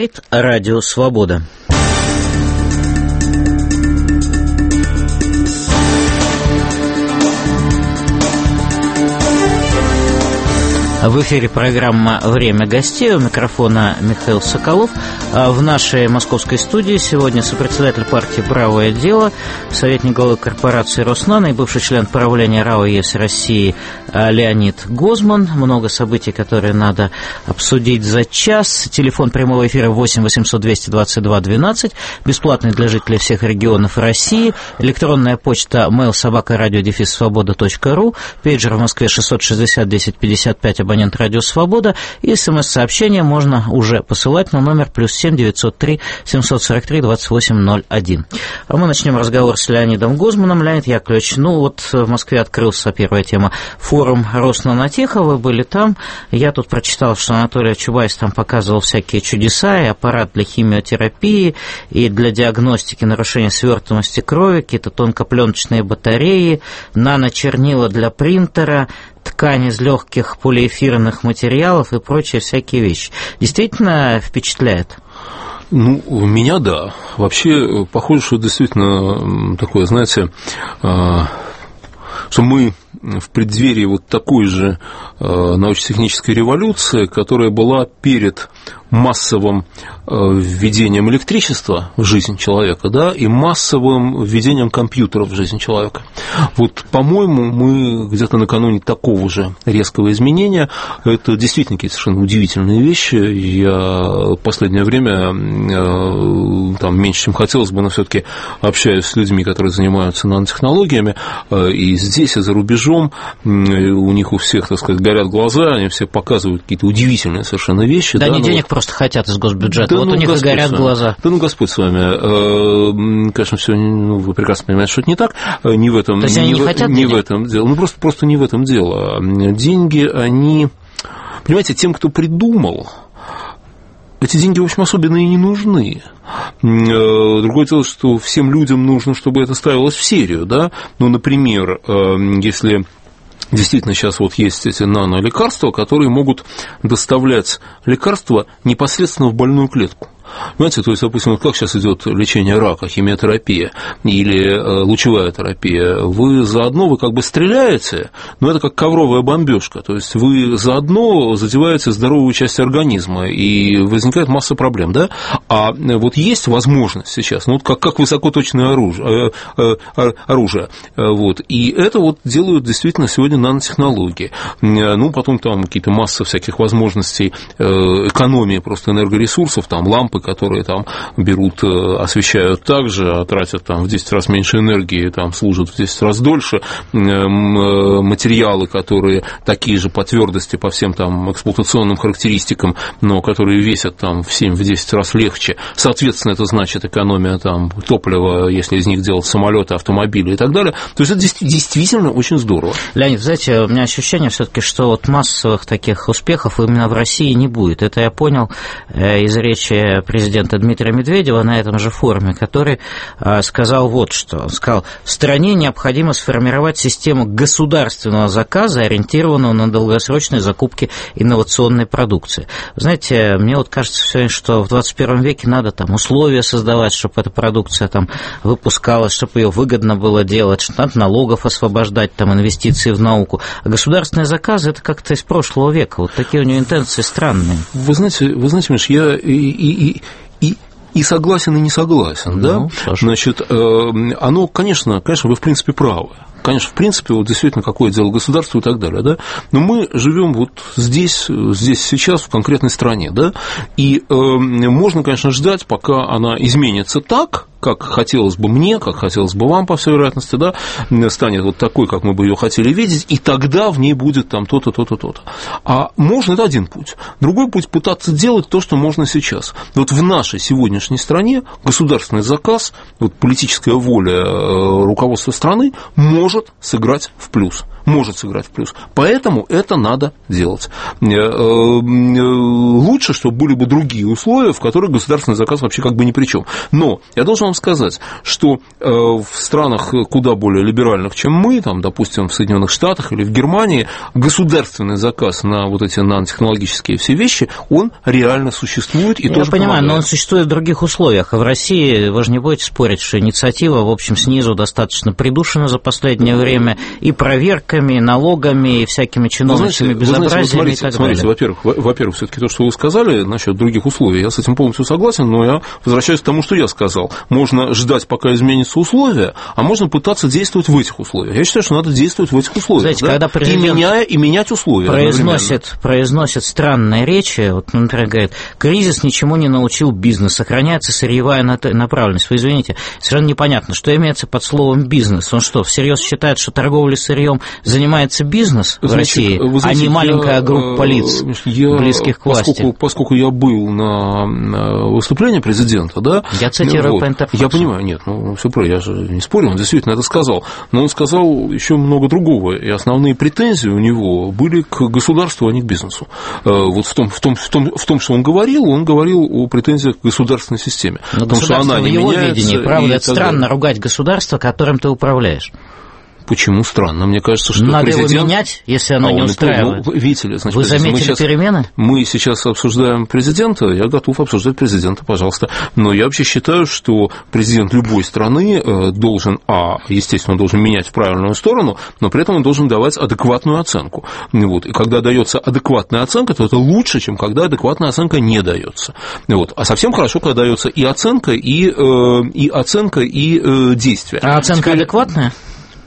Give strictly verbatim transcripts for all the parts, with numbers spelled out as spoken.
Говорит Радио Свобода. В эфире программа «Время гостей». У микрофона Михаил Соколов. В нашей московской студии сегодня сопредседатель партии «Правое дело», советник главы корпорации «Роснано» и бывший член правления РАО ЕС России Леонид Гозман. Много событий, которые надо обсудить за час. Телефон прямого эфира восемь восемьсот двести двадцать два двенадцать, бесплатный для жителей всех регионов России. Электронная почта mail собака радио дефис свобода точка ру, пейджер в Москве шестьсот шестьдесят десять пятьдесят пять, абонент Радио Свобода, и смс-сообщение можно уже посылать на номер плюс семь девятьсот три семьсот сорок три двадцать восемь ноль один. А мы начнем разговор с Леонидом Гозманом. Леонид Яковлевич, ну вот в Москве открылся первая тема форум Роснанотеха, вы были там. Я тут прочитал, что Анатолий Чубайс там показывал всякие чудеса, и аппарат для химиотерапии, и для диагностики нарушения свертываемости крови, какие-то тонкопленочные батареи, наночернила для принтера, ткань из легких полиэфирных материалов и прочие всякие вещи. Действительно впечатляет? Ну, меня да. Вообще, похоже, что действительно такое, знаете, что мы в преддверии вот такой же научно-технической революции, которая была перед массовым введением электричества в жизнь человека, да, и массовым введением компьютеров в жизнь человека. Вот, по-моему, мы где-то накануне такого же резкого изменения. Это действительно какие-то совершенно удивительные вещи. Я в последнее время, там, меньше, чем хотелось бы, но все-таки общаюсь с людьми, которые занимаются нанотехнологиями, и здесь, и за рубежом. У них у всех, так сказать, горят глаза, они все показывают какие-то удивительные совершенно вещи. Да, да, они денег вот... просто хотят из госбюджета, да, вот ну, у них и горят глаза. Да ну, Господь с вами. Конечно, все, ну, вы прекрасно понимаете, что это не так. Не в этом, То есть они не, не в, хотят не денег? в этом дело. Ну, просто, просто не в этом дело. Деньги, они... Понимаете, тем, кто придумал, эти деньги, в общем, особенно и не нужны. Другое дело, что всем людям нужно, чтобы это ставилось в серию, да. Ну, например, если... Действительно, сейчас вот есть эти нанолекарства, которые могут доставлять лекарства непосредственно в больную клетку. Понимаете, то есть, допустим, вот как сейчас идет лечение рака, химиотерапия или лучевая терапия, вы заодно вы как бы стреляете, но это как ковровая бомбежка, то есть вы заодно задеваете здоровую часть организма, и возникает масса проблем, да? А вот есть возможность сейчас, ну вот как, как высокоточное оружие, оружие, вот, и это вот делают действительно сегодня нанотехнологии, ну потом там какие-то масса всяких возможностей экономии просто энергоресурсов, там лампы, которые там берут, освещают так же, а тратят там в десять раз меньше энергии, там служат в десять раз дольше, материалы, которые такие же по твердости, по всем там эксплуатационным характеристикам, но которые весят там в семь-десять раз легче, соответственно, это значит экономия там топлива, если из них делать самолеты, автомобили и так далее, то есть это действительно очень здорово. Леонид, знаете, у меня ощущение все-таки, что вот массовых таких успехов именно в России не будет. Это я понял из речи президента Дмитрия Медведева на этом же форуме, который сказал вот что. Он сказал: в стране необходимо сформировать систему государственного заказа, ориентированного на долгосрочные закупки инновационной продукции. Знаете, мне вот кажется все, что в двадцать первом веке надо там условия создавать, чтобы эта продукция там выпускалась, чтобы ее выгодно было делать, что надо налогов освобождать, там инвестиции в науку. А государственные заказы – это как-то из прошлого века. Вот такие у него интенции странные. Вы знаете, вы знаете, Миш, я и, и, и, и согласен, и не согласен, ну, да? Значит, оно, конечно, конечно, вы в принципе правы. Конечно, в принципе, вот действительно, какое дело государства и так далее, да, но мы живем вот здесь, здесь сейчас, в конкретной стране, да, и э, можно, конечно, ждать, пока она изменится так, как хотелось бы мне, как хотелось бы вам, по всей вероятности, да, станет вот такой, как мы бы ее хотели видеть, и тогда в ней будет там то-то, то-то, то-то. А можно, это один путь. Другой путь – пытаться делать то, что можно сейчас. Вот в нашей сегодняшней стране государственный заказ, вот политическая воля руководства страны может сыграть в плюс. Может сыграть в плюс. Поэтому это надо делать. Лучше, чтобы были бы другие условия, в которых государственный заказ вообще как бы ни при чем. Но я должен вам вам сказать, что в странах куда более либеральных, чем мы, там, допустим, в Соединенных Штатах или в Германии, государственный заказ на вот эти нанотехнологические все вещи, он реально существует и Я тоже понимаю, помогает. но он существует в других условиях. А в России, вы же не будете спорить, что инициатива, в общем, снизу достаточно придушена за последнее время и проверками, и налогами, и всякими чиновничьими безобразиями смотрите, и так смотрите, далее. Во-первых, во-первых, все-таки то, что вы сказали насчет других условий, я с этим полностью согласен, но я возвращаюсь к тому, что я сказал. Можно ждать, пока изменятся условия, а можно пытаться действовать в этих условиях. Я считаю, что надо действовать в этих условиях. Знаете, да? когда президент и, меняя, и менять условия. произносит, произносит странные речи, вот, например, говорит, кризис ничему не научил бизнес, сохраняется сырьевая направленность. Вы извините, совершенно непонятно, что имеется под словом бизнес. Он что, всерьез считает, что торговлей сырьем занимается бизнес в Значит, России, знаете, а не маленькая я, группа лиц, я, близких к власти? Поскольку, поскольку я был на выступлении президента, да, я цитирую вот, по интерфаксу. Я понимаю, нет, ну все правильно, я же не спорю, он действительно это сказал, но он сказал еще много другого, и основные претензии у него были к государству, а не к бизнесу. Вот в том, в том, в том, в том что он говорил, он говорил о претензиях к государственной системе, но о том, что она не в его меняется. Видении, правда, это странно далее. ругать государство, которым ты управляешь. Почему странно? Мне кажется, что надо президент... его менять, если оно а не он, устраивает. Ну, видите ли, значит, вы заметили мы сейчас, перемены? Мы сейчас обсуждаем президента, я готов обсуждать президента, пожалуйста. Но я вообще считаю, что президент любой страны должен, а, естественно, он должен менять в правильную сторону, но при этом он должен давать адекватную оценку. Вот. И когда дается адекватная оценка, то это лучше, чем когда адекватная оценка не дается. Вот. А совсем хорошо, когда дается и оценка, и, и оценка, и действие. А оценка Теперь... адекватная?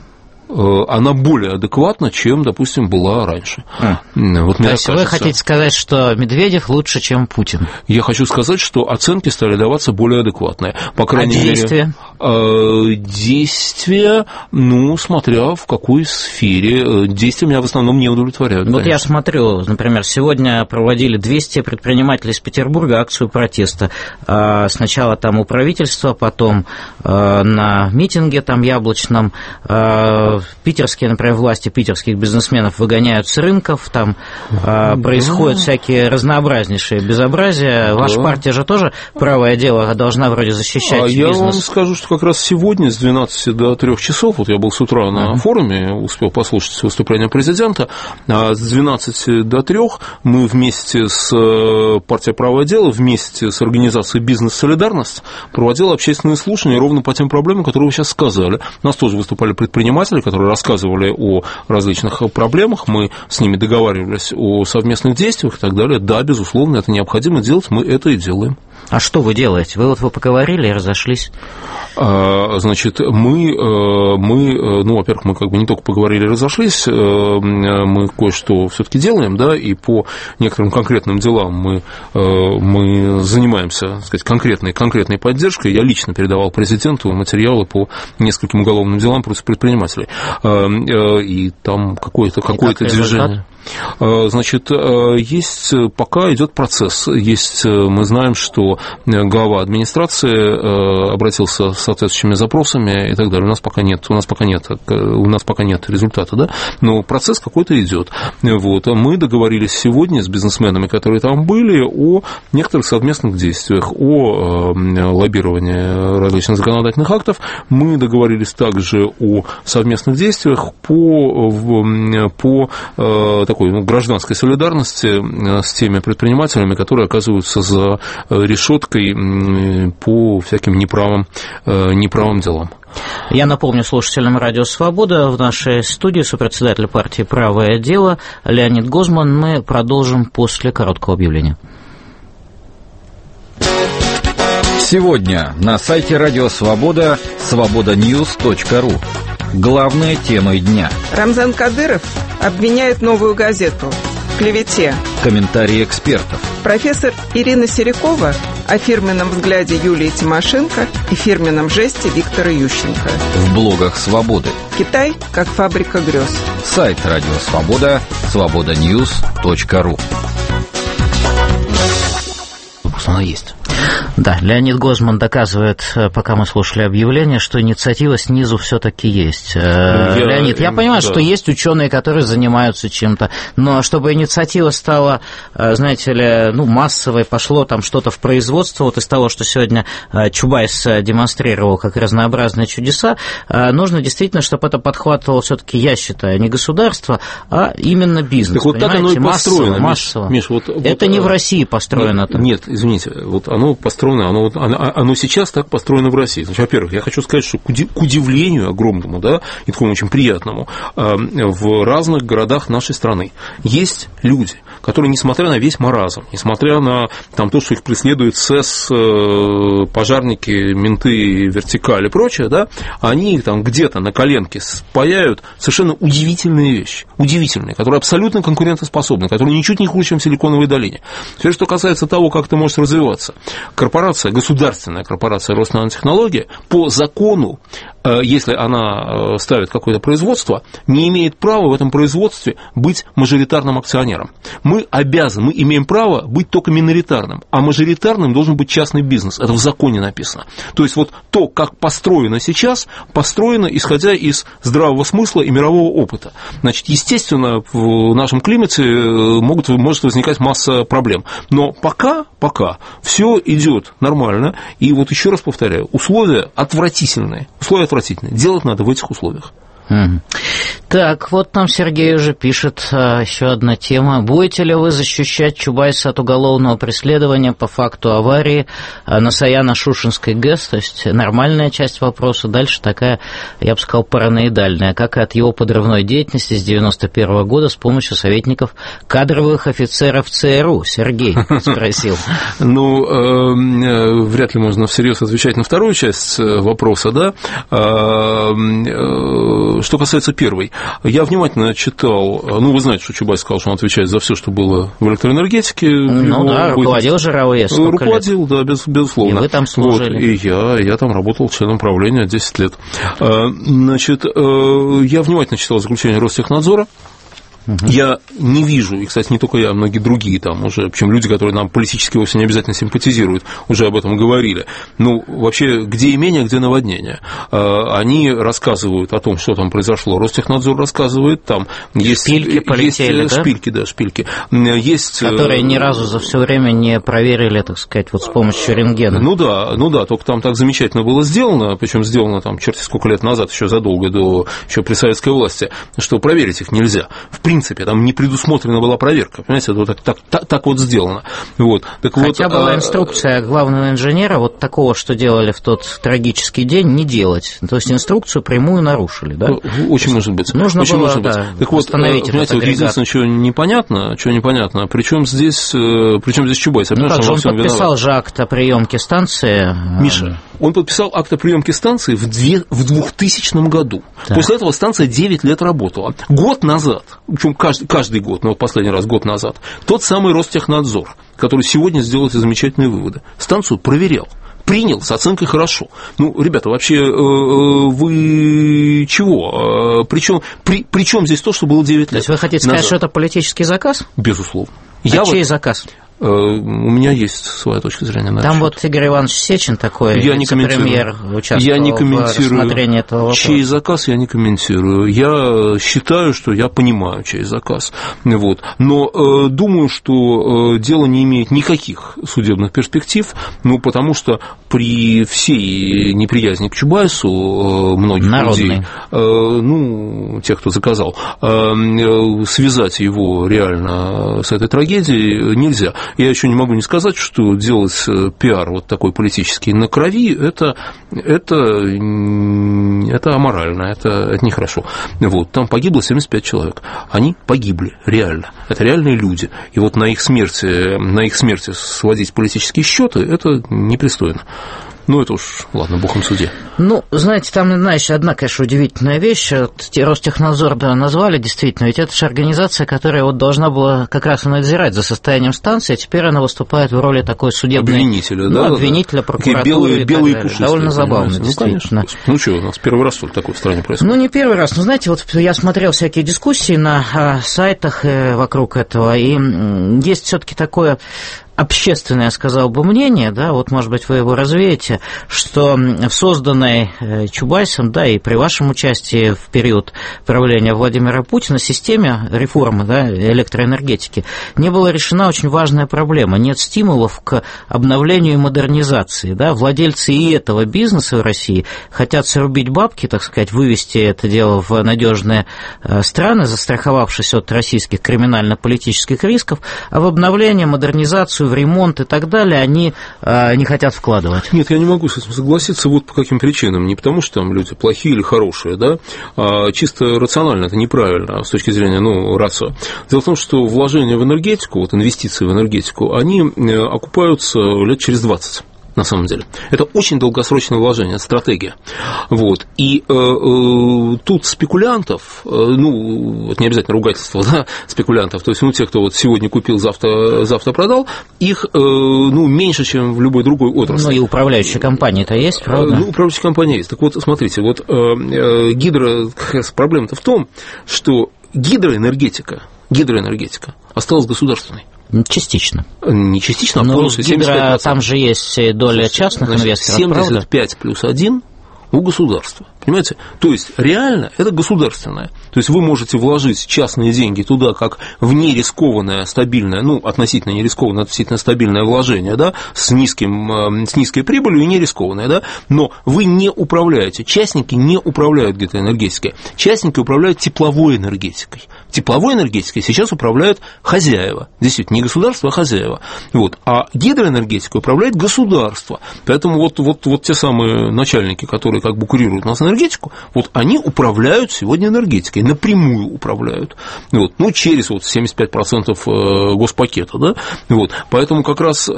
Она более адекватна, чем, допустим, была раньше. А. Вот То есть вы хотите сказать, что Медведев лучше, чем Путин? Я хочу сказать, что оценки стали даваться более адекватные. По крайней а действия? мере, действия, ну, смотря в какой сфере. Действия меня в основном не удовлетворяют. Вот конечно. Я смотрю, например, сегодня проводили двести предпринимателей из Петербурга акцию протеста. Сначала там у правительства, потом на митинге там яблочном. Питерские, например, власти питерских бизнесменов выгоняют с рынков, там да. происходят всякие разнообразнейшие безобразия. Ваша да. партия же тоже «Правое дело» должна вроде защищать а бизнес. Я вам скажу, что как раз сегодня с двенадцати до трёх часов, вот я был с утра на uh-huh. форуме, успел послушать выступление президента, а с двенадцати до трёх мы вместе с партией «Правое дело», вместе с организацией «Бизнес-солидарность» проводили общественные слушания ровно по тем проблемам, которые вы сейчас сказали. У нас тоже выступали предприниматели, которые рассказывали о различных проблемах, мы с ними договаривались о совместных действиях и так далее. Да, безусловно, это необходимо делать, мы это и делаем. А что вы делаете? Вы вот вы поговорили и разошлись? Значит, мы, мы, ну, во-первых, мы как бы не только поговорили и разошлись, мы кое-что все-таки делаем, да, и по некоторым конкретным делам мы, мы занимаемся, так сказать, конкретной, конкретной поддержкой. Я лично передавал президенту материалы по нескольким уголовным делам против предпринимателей, и там какое-то, какое-то движение. Значит, есть, пока идет процесс, есть, мы знаем, что глава администрации обратился с соответствующими запросами и так далее. У нас пока нет, у нас пока нет, у нас пока нет результата, да, но процесс какой-то идет. Вот. Мы договорились сегодня с бизнесменами, которые там были, о некоторых совместных действиях, о лоббировании различных законодательных актов. Мы договорились также о совместных действиях по, по такой ну, гражданской солидарности с теми предпринимателями, которые оказываются за решеткой по всяким неправым, неправым делам. Я напомню слушателям Радио Свобода, в нашей студии сопредседатель партии «Правое дело» Леонид Гозман. Мы продолжим после короткого объявления. Сегодня на сайте Радио Свобода свобода ньюс точка ру. Главные темы дня. Рамзан Кадыров обвиняет «Новую газету» в клевете. Комментарии экспертов. Профессор Ирина Серикова о фирменном взгляде Юлии Тимошенко и фирменном жесте Виктора Ющенко. В блогах «Свободы». Китай как фабрика грез. Сайт Радио Свобода свобода ньюс точка ру. Она есть. Да, Леонид Гозман доказывает, пока мы слушали объявление, что инициатива снизу все-таки есть. Я, Леонид, я понимаю, да. что есть ученые, которые занимаются чем-то, но чтобы инициатива стала, знаете ли, ну, массовой, пошло там что-то в производство, вот из того, что сегодня Чубайс демонстрировал как разнообразные чудеса, нужно действительно, чтобы это подхватывало все-таки, я считаю, не государство, а именно бизнес. Так вот так оно и построено, массово. Миш, вот, это вот, не в России построено. Нет, нет, извините, вот оно построено, оно, оно, оно сейчас так построено в России. Значит, во-первых, я хочу сказать, что к удивлению огромному, да, и такому очень приятному, в разных городах нашей страны есть люди, которые, несмотря на весь маразм, несмотря на там, то, что их преследует СЭС, пожарники, менты, вертикаль и прочее, да, они там где-то на коленке спаяют совершенно удивительные вещи, удивительные, которые абсолютно конкурентоспособны, которые ничуть не хуже, чем в Силиконовой долине. Теперь, что касается того, как это может развиваться. Корпорация, государственная корпорация Роснанотехнология по закону, если она ставит какое-то производство, не имеет права в этом производстве быть мажоритарным акционером. Мы обязаны, мы имеем право быть только миноритарным, а мажоритарным должен быть частный бизнес. Это в законе написано. То есть вот то, как построено сейчас, построено исходя из здравого смысла и мирового опыта. Значит, естественно, в нашем климате могут, может возникать масса проблем. Но пока, пока все идет нормально. И вот еще раз повторяю, условия отвратительные. Условия отвратительные. Делать надо в этих условиях. Mm. Так, вот нам Сергей уже пишет а, еще одна тема. Будете ли вы защищать Чубайса от уголовного преследования по факту аварии а, на Саяно-Шушенской ГЭС? То есть нормальная часть вопроса. Дальше такая, я бы сказал, параноидальная. Как и от его подрывной деятельности с девяносто первого года с помощью советников кадровых офицеров ЦРУ? Сергей спросил. Ну, вряд ли можно всерьез отвечать на вторую часть вопроса, да? Что касается первой, я внимательно читал, ну, вы знаете, что Чубайс сказал, что он отвечает за все, что было в электроэнергетике. Ну да, руководил же РАОС. Руководил, да, без, безусловно. И вы там служили. Вот, и я, я там работал членом правления десять лет. Значит, я внимательно читал заключение Ростехнадзора. Я не вижу, и, кстати, не только я, а многие другие там уже, причем люди, которые нам политически вовсе не обязательно симпатизируют, уже об этом говорили. Ну, вообще, где имение, где наводнение? Они рассказывают о том, что там произошло. Ростехнадзор рассказывает, там есть... Шпильки полетели, есть, да? Шпильки, да, шпильки. Есть... Которые ни разу за все время не проверили, так сказать, вот с помощью рентгена. Ну да, ну да, только там так замечательно было сделано, причем сделано там черти сколько лет назад, еще задолго до еще при советской власти, что проверить их нельзя. В принципе, В принципе, там не предусмотрена была проверка, понимаете, это вот так, так, так, так вот сделано. Вот. Так Хотя вот, была а... инструкция главного инженера вот такого, что делали в тот трагический день, не делать. То есть инструкцию прямую нарушили, да? Очень может быть. Нужно Очень было, может быть. Да, так вот, понимаете, вот единственное, что непонятно, что непонятно, причем здесь, причем здесь Чубайс? Ну как же, он подписал виноват. же акт о приемке станции. Миша, он подписал акт о приемке станции в, две, в двухтысячном году. Да. После этого станция девять лет работала. Год назад, причем каждый, каждый год, но последний раз год назад, тот самый Ростехнадзор, который сегодня сделал эти замечательные выводы, станцию проверял. Принял с оценкой хорошо. Ну, ребята, вообще вы чего? Причем, при, причем здесь то, что было девять лет. То есть вы хотите сказать, назад. Что это политический заказ? Безусловно. А Я чей вот... заказ? У меня есть своя точка зрения на Там это. Вот Игорь Иванович Сечин такой, я вице-премьер, участвовал я не комментирую, в рассмотрении этого вопроса. Чей заказ я не комментирую. Я считаю, что я понимаю, чей заказ. Вот. Но э, думаю, что э, дело не имеет никаких судебных перспектив, ну, потому что при всей неприязни к Чубайсу э, многих Народный. людей, э, ну, тех, кто заказал, э, связать его реально с этой трагедией нельзя. Я еще не могу не сказать, что делать пиар вот такой политический на крови, это, это, это аморально, это, это нехорошо. Вот, там погибло семьдесят пять человек. Они погибли, реально. Это реальные люди. И вот на их смерти, на их смерти сводить политические счеты, это непристойно. Ну, это уж, ладно, бог им суде. Ну, знаете, там, знаешь, одна, конечно, удивительная вещь. Вот Ростехнадзор, да, назвали, действительно, ведь это же организация, которая вот должна была как раз и надзирать за состоянием станции, а теперь она выступает в роли такой судебной... Обвинителя, ну, да? обвинителя, прокуратуры белые, и так белые далее. пушистые, довольно забавно, ну, действительно. Конечно. Ну, что, у нас первый раз только такое в стране происходит? Ну, не первый раз. Но, знаете, вот я смотрел всякие дискуссии на сайтах вокруг этого, и есть все таки такое... общественное, я сказал бы, мнение, да, вот, может быть, вы его развеете, что в созданной Чубайсом, да, и при вашем участии в период правления Владимира Путина системе реформы, да, электроэнергетики не была решена очень важная проблема. Нет стимулов к обновлению и модернизации, да. Владельцы и этого бизнеса в России хотят срубить бабки, так сказать, вывести это дело в надежные страны, застраховавшись от российских криминально-политических рисков, а в обновление, модернизацию, в ремонт и так далее они э, не хотят вкладывать. Нет, я не могу с этим согласиться вот по каким причинам. Не потому, что там люди плохие или хорошие, да, а чисто рационально это неправильно с точки зрения, ну, рацио. Дело в том, что вложения в энергетику, вот инвестиции в энергетику, они окупаются лет через двадцать. На самом деле. Это очень долгосрочное вложение, стратегия. Вот. И э, э, тут спекулянтов, э, ну, вот не обязательно ругательство, да, спекулянтов, то есть, ну, те, кто вот сегодня купил, завтра, завтра продал, их, э, ну, меньше, чем в любой другой отрасли. Ну, и управляющая компания-то есть, правда? Ну, управляющая компания есть. Так вот, смотрите, вот э, э, гидро, как раз проблема-то в том, что гидроэнергетика, гидроэнергетика осталась государственной. Частично. Не частично, а но полностью семьдесят пять процентов. Там же есть доля частных Значит, инвесторов, семьдесят пять правда? плюс один у государства. Понимаете? То есть, реально это государственное. То есть, вы можете вложить частные деньги туда, как в нерискованное, стабильное, ну, относительно нерискованное, относительно стабильное вложение, да, с, низким, с низкой прибылью и нерискованное, да, но вы не управляете, частники не управляют гидроэнергетикой, частники управляют тепловой энергетикой. Тепловой энергетикой сейчас управляют хозяева, действительно, не государство, а хозяева. Вот. А гидроэнергетикой управляет государство. Поэтому вот, вот, вот те самые начальники, которые как бы курируют нас энергетику, вот они управляют сегодня энергетикой, напрямую управляют, вот, ну, через вот семьдесят пять процентов госпакета, да, вот, поэтому как раз, э,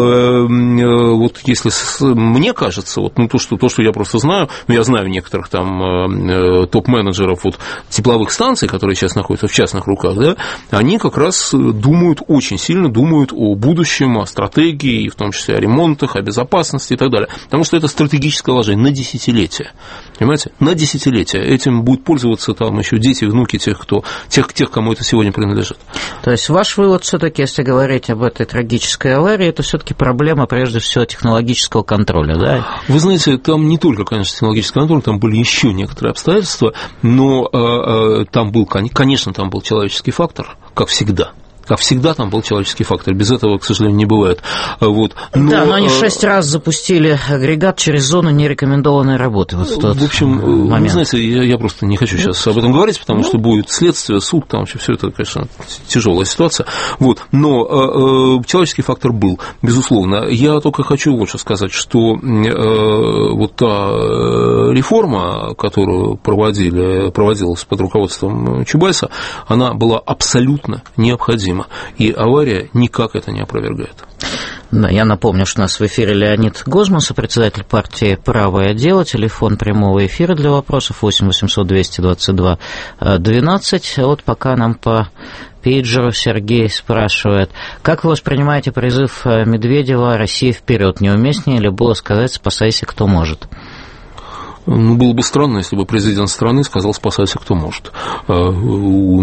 э, вот если с, мне кажется, вот, ну, то, что, то, что я просто знаю, ну, я знаю некоторых там э, топ-менеджеров вот, тепловых станций, которые сейчас находятся в частных руках, да, они как раз думают, очень сильно думают о будущем, о стратегии, в том числе о ремонтах, о безопасности и так далее, потому что это стратегическое вложение на десятилетия. Понимаете? На десятилетия. Этим будут пользоваться там еще дети, внуки тех, кто, тех, тех, кому это сегодня принадлежит. То есть ваш вывод все-таки, если говорить об этой трагической аварии, это все-таки проблема, прежде всего, технологического контроля, да? Вы знаете, там не только, конечно, технологический контроль, там были еще некоторые обстоятельства, но э, э, там был, конечно, там был человеческий фактор, как всегда. Как всегда, там был человеческий фактор. Без этого, к сожалению, не бывает. Вот. Но, да, но они шесть раз запустили агрегат через зону нерекомендованной работы. Вот в, тот в общем, момент. Вы знаете, я, я просто не хочу сейчас об этом говорить, потому что будет следствие, суд, там вообще все это, конечно, тяжелая ситуация. Вот. Но э, человеческий фактор был, безусловно. Я только хочу вот что сказать, что э, вот та реформа, которую проводили, проводилась под руководством Чубайса, она была абсолютно необходима. И авария никак это не опровергает. Да, я напомню, что у нас в эфире Леонид Гозман, сопредседатель партии «Правое дело», телефон прямого эфира для вопросов восемь восемьсот двести двадцать два двенадцать. Вот пока нам по пейджеру Сергей спрашивает, как вы воспринимаете призыв Медведева «Россия вперед»? Неуместнее ли было сказать «спасайся, кто может»? Ну, было бы странно, если бы президент страны сказал «спасайся, кто может». У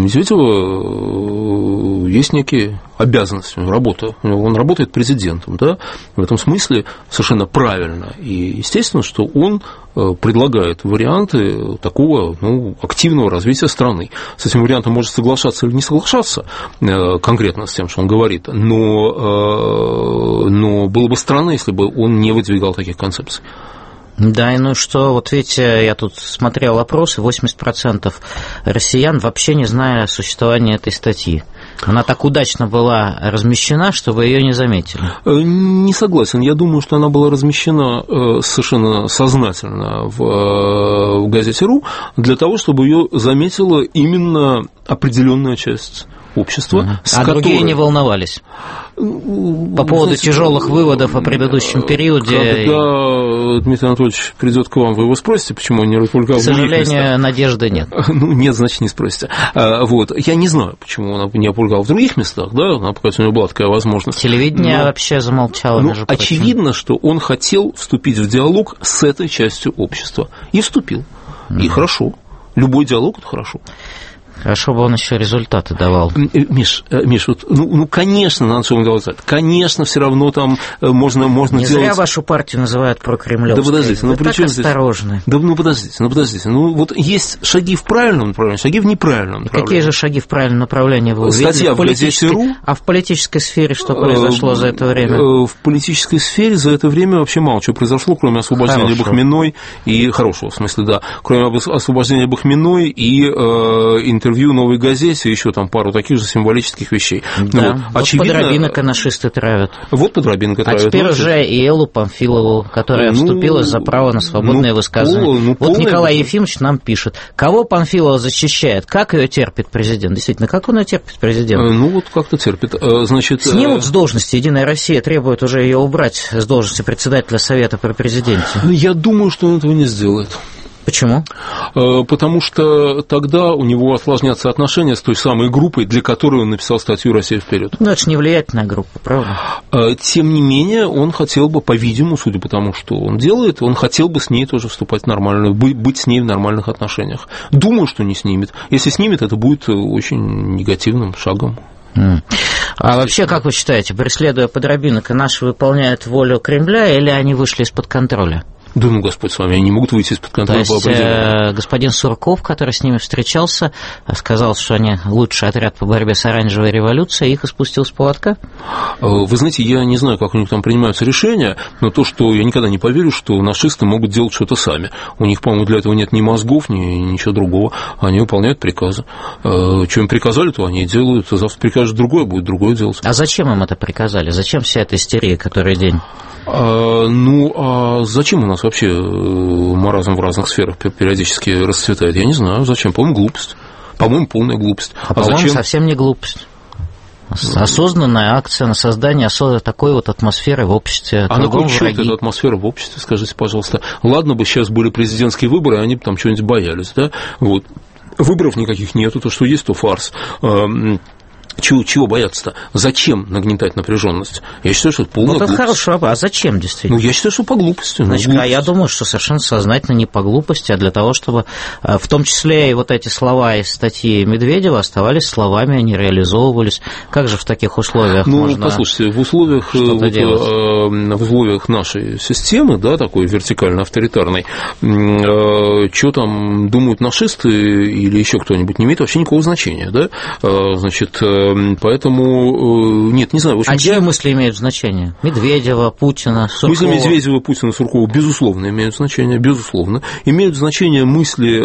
Медведева есть некие обязанности, работа. Он работает президентом, да? В этом смысле совершенно правильно. И естественно, что он предлагает варианты такого, ну, активного развития страны. С этим вариантом может соглашаться или не соглашаться конкретно с тем, что он говорит, но, но было бы странно, если бы он не выдвигал таких концепций. Да, и ну что, вот видите, я тут смотрел опросы, восемьдесят процентов россиян вообще не знали о существовании этой статьи. Она так удачно была размещена, что вы ее не заметили. Не согласен. Я думаю, что она была размещена совершенно сознательно в газете РУ для того, чтобы ее заметила именно определенная часть общества. Uh-huh. А которой... другие не волновались по поводу знаете, тяжелых выводов о предыдущем периоде. Когда Дмитрий Анатольевич придет к вам, вы его спросите, почему он не опубликовал. К сожалению, надежды нет. Ну, нет, значит, не спросите. Вот. Я не знаю, почему он не опубликовал в других местах, да, например, у него была такая возможность. Телевидение но... вообще замолчало, но между прочим. Очевидно, что он хотел вступить в диалог с этой частью общества. И вступил. Uh-huh. И хорошо. Любой диалог – это хорошо. Хорошо бы он еще результаты давал. Миш, Миш, вот, ну, ну, конечно, надо, чтобы он давал результаты. Конечно, все равно там можно, можно Не делать... зря вашу партию называют прокремлевской. Да подождите, ну Вы при так чем здесь... осторожны. Да ну подождите, ну подождите. Ну вот есть шаги в правильном направлении, шаги в неправильном направлении. Какие же шаги в правильном направлении вы увидели? Статья в газете «Ру». А в политической сфере что произошло за это время? В политической сфере за это время вообще мало чего произошло, кроме освобождения Хорошего. Бахминой и... Хорошего, в смысле, да. Кроме освобождения Бахминой и э, интервью «Новой газете», еще там пару таких же символических вещей. Да, вот. вот Очевидно... Подробинок нашисты травят. Вот Подробинка травят. А теперь ну, уже и Эллу Памфилову, которая ну, вступилась за право на свободное ну, высказывание. пол, ну, вот полное... Николай Ефимович нам пишет, кого Памфилова защищает, как ее терпит президент. Действительно, как он ее терпит, президент? Ну, вот как-то терпит. Значит... Снимут с должности, Единая Россия требует уже ее убрать с должности председателя Совета при президенте. Я думаю, что он этого не сделает. Почему? Потому что тогда у него осложнятся отношения с той самой группой, для которой он написал статью «Россия вперед». Ну, это же не влиятельная группа, правда? Тем не менее, он хотел бы, по-видимому, судя по тому, что он делает, он хотел бы с ней тоже вступать в нормальную, быть с ней в нормальных отношениях. Думаю, что не снимет. Если снимет, это будет очень негативным шагом. А вообще, как вы считаете, преследуя Подробинок, наши выполняют волю Кремля или они вышли из-под контроля? Да ну, Господь с вами, они не могут выйти из-под контроля. То есть э, господин Сурков, который с ними встречался, сказал, что они лучший отряд по борьбе с оранжевой революцией, их испустил с поводка? Вы знаете, я не знаю, как у них там принимаются решения, но то, что я никогда не поверю, что нашисты могут делать что-то сами. У них, по-моему, для этого нет ни мозгов, ни ничего другого. Они выполняют приказы. Что им приказали, то они и делают. Завтра прикажет другое, будет другое делать. А зачем им это приказали? Зачем вся эта истерия, который день? А, ну, а зачем у нас вообще маразм в разных сферах периодически расцветает? Я не знаю, зачем. По-моему, глупость. По-моему, полная глупость. А, а по-моему, зачем? Совсем не глупость. Осознанная акция на создание такой вот атмосферы в обществе. А на кой черт эта атмосфера в обществе, скажите, пожалуйста? Ладно бы сейчас были президентские выборы, они бы там чего-нибудь боялись, да? Вот. Выборов никаких нету, то, что есть, то фарс. Чего, чего бояться-то? Зачем нагнетать напряженность? Я считаю, что это полная глупость. Ну, это хорошо, а зачем действительно? Ну, я считаю, что по глупости. Значит, ну, а я думаю, что совершенно сознательно не по глупости, а для того, чтобы в том числе и вот эти слова из статьи Медведева оставались словами, они реализовывались. Как же в таких условиях ну, можно послушайте, в условиях, вот, в условиях нашей системы, да, такой вертикально-авторитарной, что там думают нашисты или еще кто-нибудь, не имеет вообще никакого значения, да? Значит, поэтому, нет, не знаю. В общем, а чьи я... мысли имеют значение? Медведева, Путина, Суркова? Мысли Медведева, Путина, Суркова, безусловно, имеют значение, безусловно. Имеют значение мысли,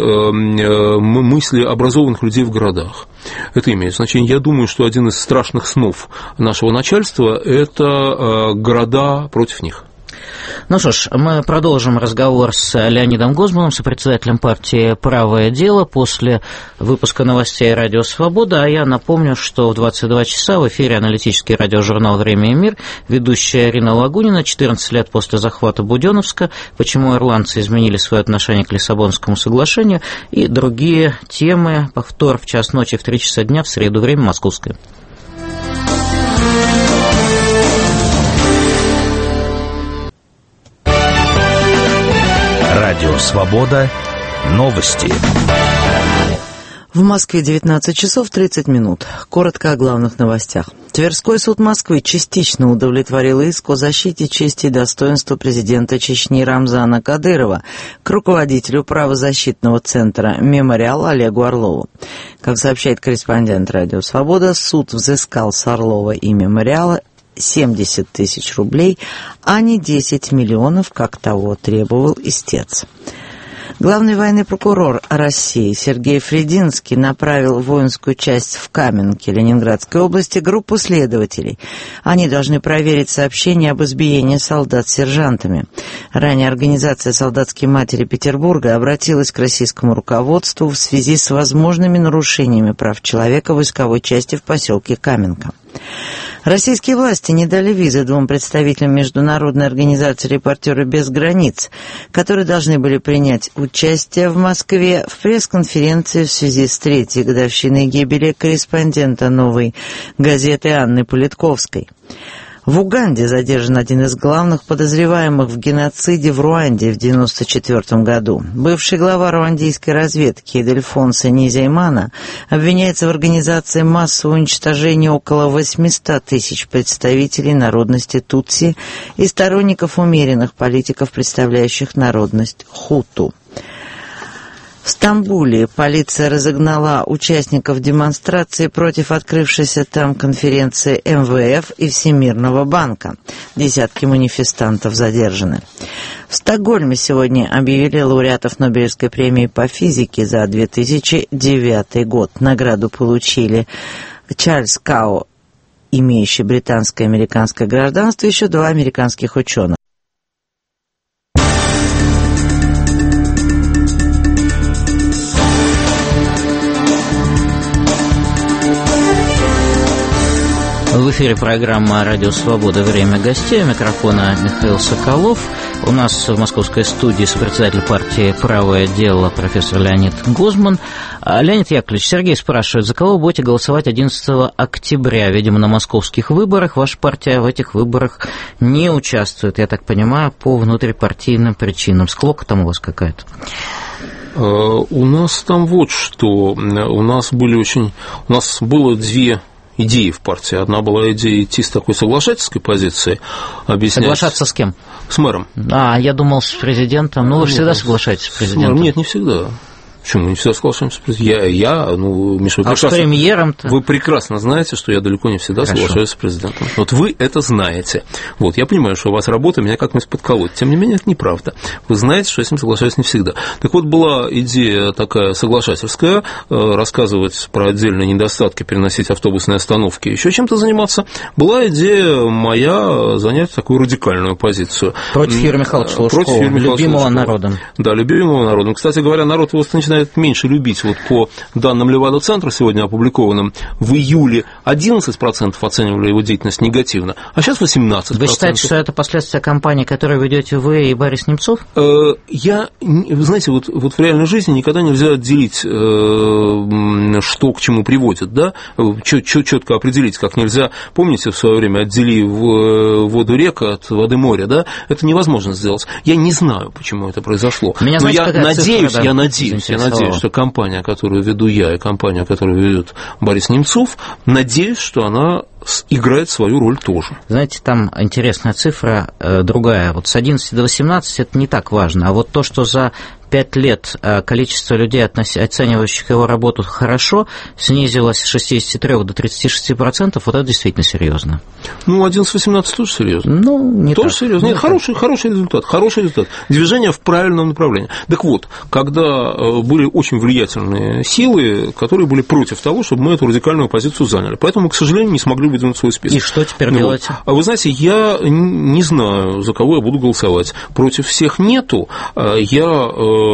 мысли образованных людей в городах. Это имеет значение. Я думаю, что один из страшных снов нашего начальства – это города против них. Ну что ж, мы продолжим разговор с Леонидом Гозманом, сопредседателем партии «Правое дело», после выпуска новостей «Радио Свобода». А я напомню, что в двадцать два часа в эфире аналитический радиожурнал «Время и мир», ведущая Ирина Лагунина, четырнадцать лет после захвата Будённовска, почему ирландцы изменили свое отношение к Лиссабонскому соглашению и другие темы. Повтор в час ночи в три часа дня в среду, время московское. Радио «Свобода». Новости. В Москве девятнадцать часов тридцать минут. Коротко о главных новостях. Тверской суд Москвы частично удовлетворил иск о защите чести и достоинства президента Чечни Рамзана Кадырова к руководителю правозащитного центра «Мемориал» Олегу Орлову. Как сообщает корреспондент «Радио Свобода», суд взыскал с Орлова и «Мемориала» семьдесят тысяч рублей, а не десять миллионов, как того требовал истец. Главный военный прокурор России Сергей Фрединский направил в воинскую часть в Каменке Ленинградской области группу следователей. Они должны проверить сообщения об избиении солдат сержантами. Ранее организация «Солдатские матери Петербурга» обратилась к российскому руководству в связи с возможными нарушениями прав человека в войсковой части в поселке Каменка. Российские власти не дали визы двум представителям международной организации «Репортеры без границ», которые должны были принять участие в Москве в пресс-конференции в связи с третьей годовщиной гибели корреспондента «Новой газеты» Анны Политковской. В Уганде задержан один из главных подозреваемых в геноциде в Руанде в девяносто четвёртом году. Бывший глава руандийской разведки Эдельфонсо Низеймана обвиняется в организации массового уничтожения около восемьсот тысяч представителей народности Тутси и сторонников умеренных политиков, представляющих народность Хуту. В Стамбуле полиция разогнала участников демонстрации против открывшейся там конференции эм вэ эф и Всемирного банка. Десятки манифестантов задержаны. В Стокгольме сегодня объявили лауреатов Нобелевской премии по физике за две тысячи девятый год. Награду получили Чарльз Као, имеющий британское и американское гражданство, и еще два американских ученых. В эфире программа «Радио Свобода. Время гостей». У микрофона Михаил Соколов. У нас в московской студии сопредседатель партии «Правое дело» профессор Леонид Гозман. Леонид Яковлевич, Сергей спрашивает, за кого вы будете голосовать одиннадцатого октября? Видимо, на московских выборах. Ваша партия в этих выборах не участвует, я так понимаю, по внутрипартийным причинам. Склока там у вас какая-то? У нас там вот что. У нас были очень... У нас было две... идеи в партии. Одна была идея идти с такой соглашательской позиции, объяснять... Соглашаться с кем? С мэром. А, я думал, с президентом. Ну, вы же всегда соглашаетесь с президентом. С мэром? Нет, не всегда. Почему? Мы не всегда соглашаемся с президентом. Я, я ну, Миша, вы, а прекрасно, с премьером-то? Вы прекрасно знаете, что я далеко не всегда Хорошо. соглашаюсь с президентом. Вот вы это знаете. Вот, я понимаю, что у вас работа меня как-нибудь подколоть. Тем не менее, это неправда. Вы знаете, что я с ним соглашаюсь не всегда. Так вот, была идея такая соглашательская, рассказывать про отдельные недостатки, переносить автобусные остановки, еще чем-то заниматься. Была идея моя занять такую радикальную позицию. Против Юрия Михайловича Лужкова, любимого народом. Да, любимого народом. Кстати говоря, народ его начинает меньше любить. Вот по данным Левада-центра, сегодня опубликованным, в июле одиннадцать процентов оценивали его деятельность негативно, а сейчас восемнадцать процентов. Вы считаете, что это последствия кампании, которую ведете вы и Борис Немцов? Я, вы знаете, вот, вот в реальной жизни никогда нельзя отделить, что к чему приводит, да, четко определить, как нельзя, помните, в свое время отдели воду рек от воды моря, да, это невозможно сделать. Я не знаю, почему это произошло. Меня, но знаете, я надеюсь, цифра, да, я надеюсь, я надеюсь, что компания, которую веду я, и компания, которую ведет Борис Немцов, надеюсь, что она играет свою роль тоже. Знаете, там интересная цифра э, другая. Вот с одиннадцати до восемнадцати это не так важно, а вот то, что за пять лет количество людей, оценивающих его работу хорошо, снизилось с шестидесяти трёх до тридцати шести процентов, вот это действительно серьезно. Ну, одиннадцать-восемнадцать тоже серьезно. Ну, не тоже так. серьезно. Нет, не хороший, хороший результат, хороший результат. Движение в правильном направлении. Так вот, когда были очень влиятельные силы, которые были против того, чтобы мы эту радикальную позицию заняли. Поэтому, к сожалению, не смогли выдвинуть свой список. И что теперь ну, делаете? А вы знаете, я не знаю, за кого я буду голосовать. Против всех нету. Я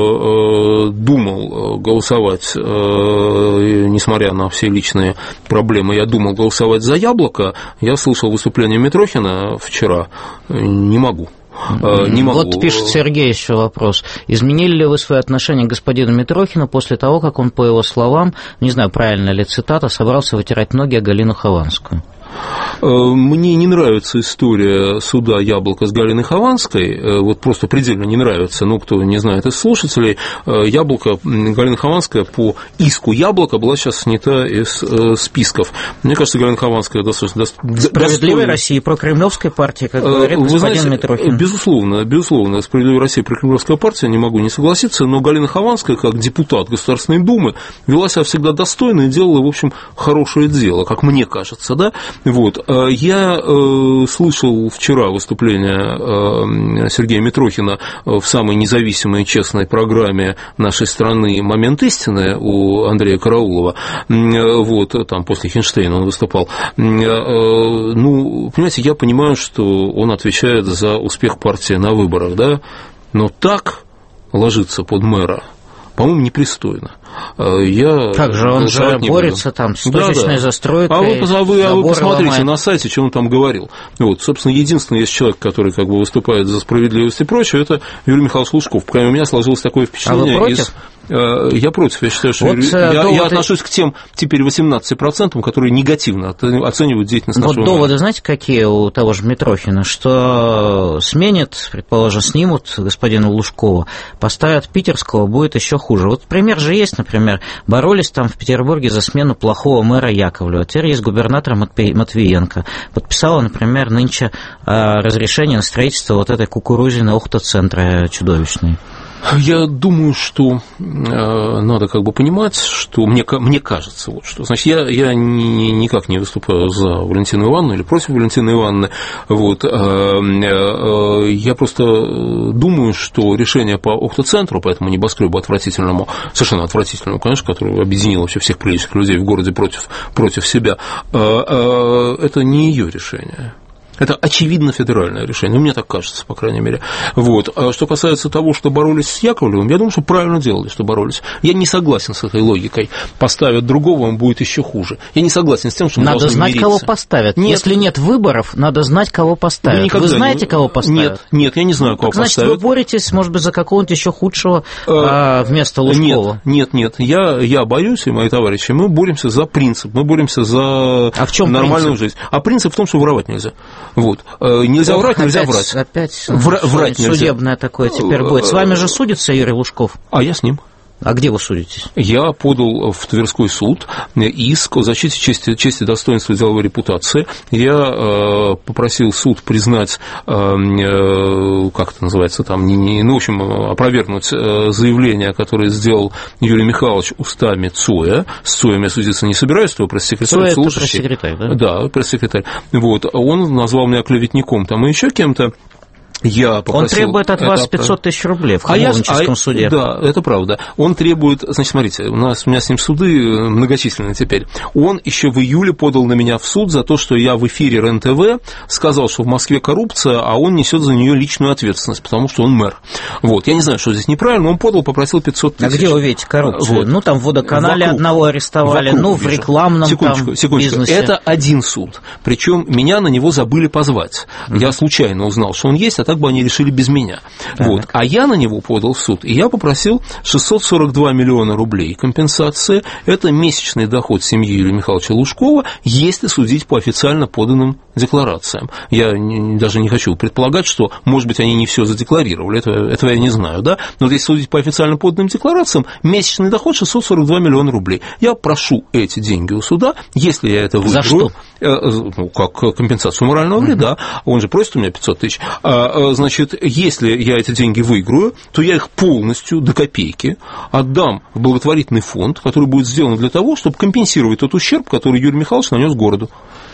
думал голосовать, несмотря на все личные проблемы, я думал голосовать за Яблоко. Я слышал выступление Митрохина вчера. Не могу. Не могу. Вот пишет Сергей еще вопрос. Изменили ли вы свое отношение к господину Митрохину после того, как он, по его словам, не знаю, правильно ли цитата, собрался вытирать ноги о Галину Хованскую? Мне не нравится история суда «Яблоко» с Галиной Хованской, вот просто предельно не нравится, ну, кто не знает из слушателей, «Яблоко», Галина Хованская по иску «Яблоко» была сейчас снята из списков. Мне кажется, Галина Хованская достаточно... Справедливой России, прокремлевской партии, как говорит господин знаете, Митрохин. Безусловно, безусловно, Справедливая Россия, прокремлевская партия, не могу не согласиться, но Галина Хованская, как депутат Государственной Думы, вела себя всегда достойно и делала, в общем, хорошее дело, как мне кажется, да? Вот. Я э, слышал вчера выступление э, Сергея Митрохина в самой независимой и честной программе нашей страны «Момент истины» у Андрея Караулова. Вот, там после Хинштейна он выступал. Э, ну, понимаете, я понимаю, что он отвечает за успех партии на выборах, да, но так ложиться под мэра, по-моему, непристойно. Я как же, он же борется буду. Там с точечной да, да. застройкой. А вы, а вы, а вы посмотрите ломает. На сайте, что он там говорил. Вот, собственно, единственный есть человек, который как бы выступает за справедливость и прочее, это Юрий Михайлович Лужков. Прямо у меня сложилось такое впечатление. А вы против? Из... я против. Я считаю, что вот, я, доводы... я отношусь к тем теперь восемнадцати процентам, которые негативно оценивают деятельность вот нашего доводы, мэра. Знаете, какие у того же Митрохина, что сменит, предположим, снимут господина Лужкова, поставят питерского, будет еще хуже. Вот пример же есть, например, боролись там в Петербурге за смену плохого мэра Яковлева. Теперь есть губернатор Матвиенко. Подписала, например, нынче разрешение на строительство вот этой кукурузиной охта-центра чудовищной. Я думаю, что э, надо как бы понимать, что мне, мне кажется, вот что. Значит, я, я ни, никак не выступаю за Валентину Ивановну или против Валентины Ивановны. Вот, э, э, я просто думаю, что решение по охта-центру, по этому небоскребу отвратительному, совершенно отвратительному, конечно, который объединил вообще всех приличных людей в городе против, против себя, э, э, это не ее решение. Это очевидно федеральное решение, ну, мне так кажется, по крайней мере. Вот. А что касается того, что боролись с Яковлевым, я думаю, что правильно делали, что боролись. Я не согласен с этой логикой. Поставят другого, он будет еще хуже. Я не согласен с тем, что мы надо должны знать, мириться. кого поставят. Нет. Если нет выборов, надо знать, кого поставят. Вы знаете, не... кого поставят? Нет, нет, я не знаю, кого так, поставят. Значит, вы боретесь, может быть, за какого-нибудь еще худшего а, вместо Лужкова? Нет, нет, нет. Я, я боюсь, и мои товарищи, мы боремся за принцип, мы боремся за а в чем нормальную принцип? жизнь. А принцип в том, что воровать нельзя. Вот. Нельзя Ох, врать, нельзя опять, врать. Опять Вра- врать нельзя. Судебное такое теперь будет. С вами же судится Юрий Лужков? А я с ним. А где вы судитесь? Я подал в Тверской суд иск о защите чести, чести достоинства и деловой репутации. Я э, попросил суд признать, э, э, как это называется там, не, не, ну, в общем, опровергнуть э, заявление, которое сделал Юрий Михайлович устами Цоя. С Цоем я судиться не собираюсь, то пресс-секретарь. Цой – это пресс-секретарь, да? Да, пресс-секретарь. Вот. Он назвал меня клеветником там и еще кем-то. Я попросил, он требует от вас пятьсот тысяч рублей в Хамовническом а суде. Да, это правда. Он требует, значит, смотрите, у нас у меня с ним суды многочисленные теперь. Он еще в июле подал на меня в суд за то, что я в эфире РЕН-ТВ сказал, что в Москве коррупция, а он несет за нее личную ответственность, потому что он мэр. Вот. Я не знаю, что здесь неправильно, он подал, попросил пятьсот тысяч. А где вы видите коррупцию? Вот. Ну, там в водоканале вокруг, одного арестовали, ну, в рекламном секундочку, там секундочку. бизнесе. Это один суд. Причем меня на него забыли позвать. Mm-hmm. Я случайно узнал, что он есть, а так бы они решили без меня. Вот. А я на него подал в суд, и я попросил шестьсот сорок два миллиона рублей компенсации. Это месячный доход семьи Юрия Михайловича Лужкова, если судить по официально поданным декларациям. Я не, даже не хочу предполагать, что, может быть, они не все задекларировали, этого, этого я не знаю, да? Но вот если судить по официально поданным декларациям, месячный доход шестьсот сорок два миллиона рублей. Я прошу эти деньги у суда, если я это выиграю. За что? Э, ну, как компенсацию морального вреда, mm-hmm. он же просит у меня пятьсот тысяч. А, значит, если я эти деньги выиграю, то я их полностью до копейки отдам в благотворительный фонд, который будет сделан для того, чтобы компенсировать тот ущерб, который Юрий Михайлович нанес городу.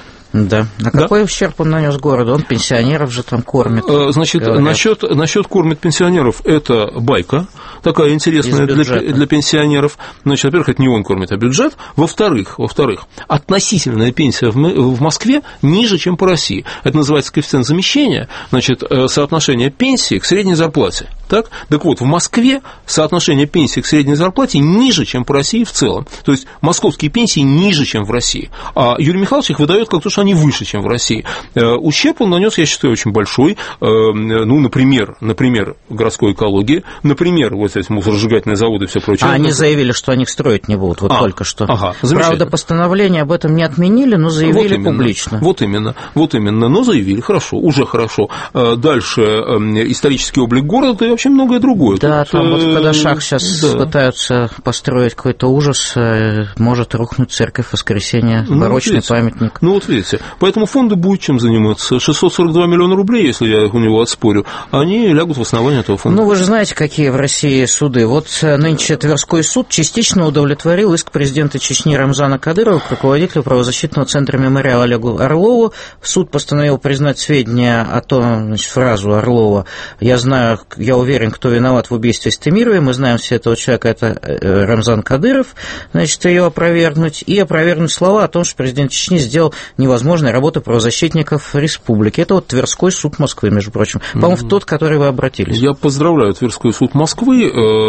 Да. А да? Какой ущерб он нанес городу? Он пенсионеров же там кормит. Значит, насчет, насчет кормит пенсионеров, это байка такая интересная для, для пенсионеров. Значит, во-первых, это не он кормит, а бюджет. Во-вторых, во-вторых, относительная пенсия в, в Москве ниже, чем по России. Это называется коэффициент замещения, значит, соотношение пенсии к средней зарплате. Так? Так вот, в Москве соотношение пенсии к средней зарплате ниже, чем по России в целом. То есть московские пенсии ниже, чем в России. А Юрий Михайлович их выдает как то, что они выше, чем в России. Ущерб он нанес, я считаю, очень большой. Ну, например, например, городской экологии, например, вот эти мусоросжигательные заводы и все прочее. А они заявили, что они их строить не будут, вот а, только что. Ага, правда, постановление об этом не отменили, но заявили вот публично. Вот именно, вот именно, но заявили, хорошо, уже хорошо. Дальше исторический облик города и вообще многое другое. Да, тут, там вот в Кадашах сейчас да. пытаются построить какой-то ужас, может рухнуть церковь Воскресения, ну, барочный вот памятник. Ну вот видите, поэтому фонду будет чем заниматься. шестьсот сорок два миллиона рублей, если я у него отспорю, они лягут в основание этого фонда. Ну вы же знаете, какие в России суды. Вот нынче Тверской суд частично удовлетворил иск президента Чечни Рамзана Кадырова к руководителю правозащитного центра «Мемориал» Олегу Орлову. Суд постановил признать сведения о том, значит, фразу Орлова «Я знаю, я уверен, кто виноват в убийстве Стемировой, мы знаем все этого человека, это Рамзан Кадыров», значит, ее опровергнуть, и опровергнуть слова о том, что президент Чечни сделал невозможное возможной работы правозащитников республики. Это вот Тверской суд Москвы, между прочим. По-моему, в тот, в который вы обратились. Я поздравляю Тверской суд Москвы.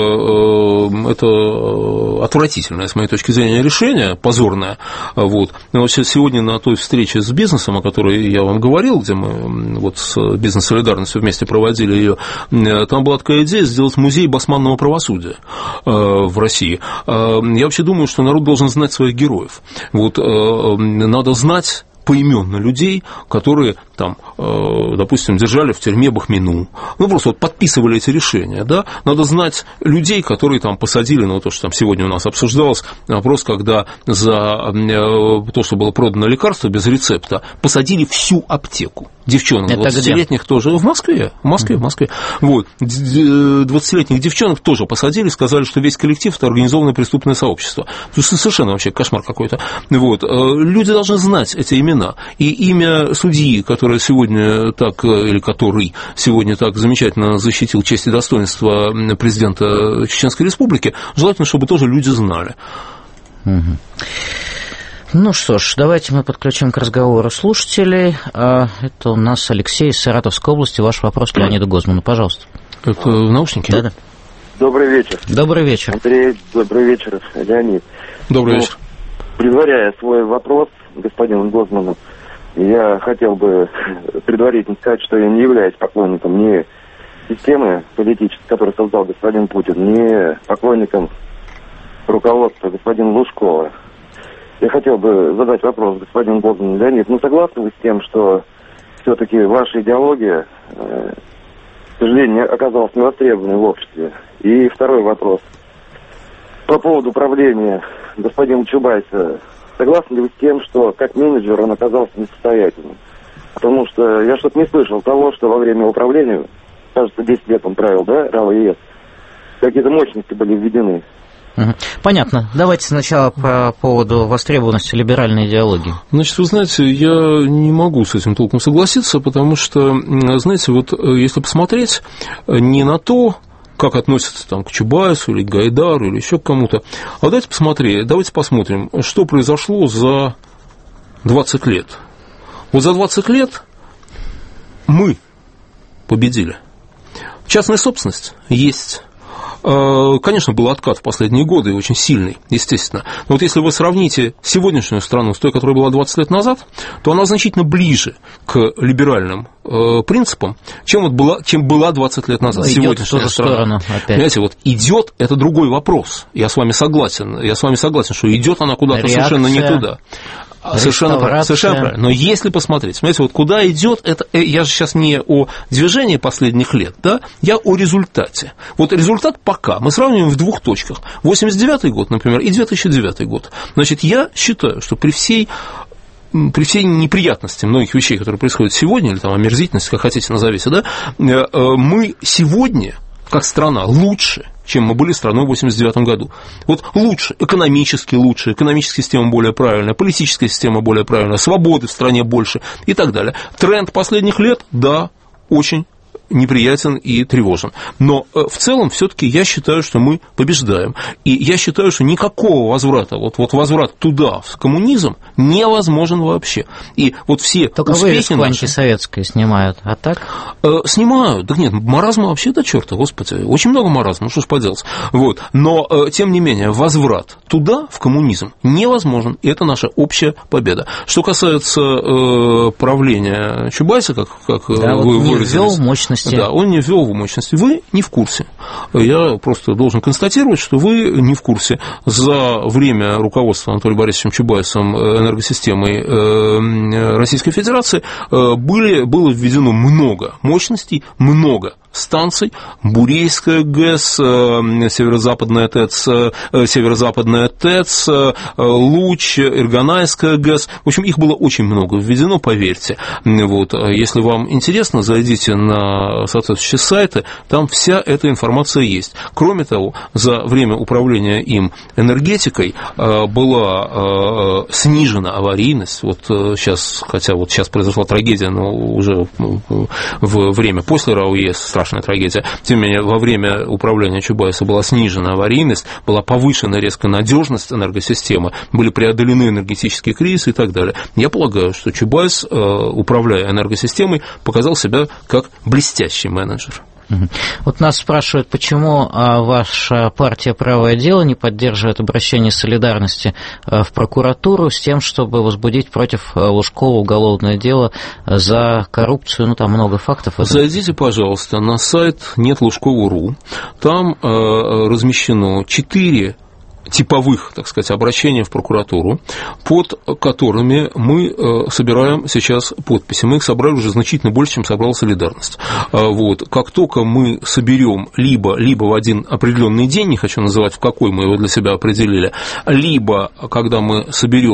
Это отвратительное, с моей точки зрения, решение, позорное. Вот. Но сегодня на той встрече с бизнесом, о которой я вам говорил, где мы вот с бизнес-солидарностью вместе проводили ее, там была такая идея сделать музей басманного правосудия в России. Я вообще думаю, что народ должен знать своих героев. Вот, надо знать поименно людей, которые там, допустим, держали в тюрьме Бахмину, ну, просто вот подписывали эти решения, да, надо знать людей, которые там посадили, ну, то, что там сегодня у нас обсуждалось, вопрос, когда за то, что было продано лекарство без рецепта, посадили всю аптеку. Девчонок двадцатилетних тоже, в Москве, в Москве, в Москве, вот, двадцатилетних девчонок тоже посадили, сказали, что весь коллектив – это организованное преступное сообщество. То есть совершенно вообще кошмар какой-то. Вот, люди должны знать эти имена, и имя судьи, который сегодня так, или который сегодня так замечательно защитил честь и достоинство президента Чеченской Республики, желательно, чтобы тоже люди знали. Угу. Ну что ж, давайте мы подключим к разговору слушателей. Это у нас Алексей из Саратовской области. Ваш вопрос к Леониду Гозману, пожалуйста. Это в наушнике? Да-да. Добрый вечер. Добрый вечер. Андрей, добрый вечер, Леонид. Добрый ну, вечер. Предваряя свой вопрос господину Гозману, я хотел бы предварительно сказать, что я не являюсь поклонником ни системы политической, которую создал господин Путин, ни поклонником руководства господина Лужкова. Я хотел бы задать вопрос господину Гозману. Леонид, ну согласны вы с тем, что все-таки ваша идеология, э, к сожалению, оказалась невостребованной в обществе? И второй вопрос. По поводу правления господина Чубайса, согласны ли вы с тем, что как менеджер он оказался несостоятельным? Потому что я что-то не слышал того, что во время управления, кажется, десять лет он правил, да, РАО-ЕС, какие-то мощности были введены. Понятно. Давайте сначала по поводу востребованности либеральной идеологии. Значит, вы знаете, я не могу с этим толком согласиться, потому что, знаете, вот если посмотреть не на то, как относятся там к Чубайсу или к Гайдару или еще к кому-то, а давайте посмотреть, давайте посмотрим, что произошло за двадцать лет. Вот за двадцать лет мы победили. Частная собственность есть. Конечно, был откат в последние годы, очень сильный, естественно. Но вот если вы сравните сегодняшнюю страну с той, которая была двадцать лет назад, то она значительно ближе к либеральным э, принципам, чем, вот была, чем была двадцать лет назад. Идёт сегодняшняя в ту же страна. Сторону опять. Понимаете, вот идет это другой вопрос. Я с вами согласен. Я с вами согласен, что идет она куда-то Реакция. совершенно не туда. Совершенно правильно, совершенно правильно. Но если посмотреть, смотрите, вот куда идет это, я же сейчас не о движении последних лет, да, я о результате. Вот результат пока мы сравниваем в двух точках. восемьдесят девятый год, например, и две тысячи девятый год. Значит, я считаю, что при всей при всей неприятности многих вещей, которые происходят сегодня, или там омерзительность, как хотите назовите, да, мы сегодня, как страна, лучше, чем мы были страной в восемьдесят девятом году. Вот лучше, экономически лучше, экономическая система более правильная, политическая система более правильная, свободы в стране больше и так далее. Тренд последних лет, да, очень неприятен и тревожен. Но в целом все-таки я считаю, что мы побеждаем. И я считаю, что никакого возврата, вот, вот возврат туда, в коммунизм, невозможен вообще. И вот все только успехи вывеску наши... антисоветское снимают, а так? Э, снимают. Да нет, маразма вообще до черта, господи. Очень много маразма, что ж поделать. Вот. Но, э, тем не менее, возврат туда, в коммунизм, невозможен. И это наша общая победа. Что касается э, правления Чубайса, как, как да, вы вот не выразились... ввел мощности. Да, он не ввел в мощности. Вы не в курсе. Я просто должен констатировать, что вы не в курсе. За время руководства Анатолием Борисовичем Чубайсом энергосистемой Российской Федерации были, было введено много мощностей, много станций, Бурейская ГЭС, Северо-Западная ТЭЦ, Северо-Западная ТЭЦ, Луч, Ирганайская ГЭС. В общем, их было очень много введено, поверьте. Вот. Если вам интересно, зайдите на соответствующие сайты, там вся эта информация есть. Кроме того, за время управления им энергетикой была снижена аварийность. Вот сейчас, хотя вот сейчас произошла трагедия, но уже в время после РАО-ЕС страшно страшная трагедия. Тем не менее, во время управления Чубайса была снижена аварийность, была повышена резко надежность энергосистемы, были преодолены энергетические кризисы и так далее. Я полагаю, что Чубайс, управляя энергосистемой, показал себя как блестящий менеджер. Вот нас спрашивают, почему ваша партия «Правое дело» не поддерживает обращение солидарности в прокуратуру с тем, чтобы возбудить против Лужкова уголовное дело за коррупцию, ну, там много фактов. Зайдите, пожалуйста, на сайт нет лужкова точка ру, там размещено четыре типовых, так сказать, обращений в прокуратуру, под которыми мы собираем сейчас подписи. Мы их собрали уже значительно больше, чем собрала «Солидарность». Вот. Как только мы соберем либо, либо в один определенный день, не хочу называть, в какой мы его для себя определили, либо когда мы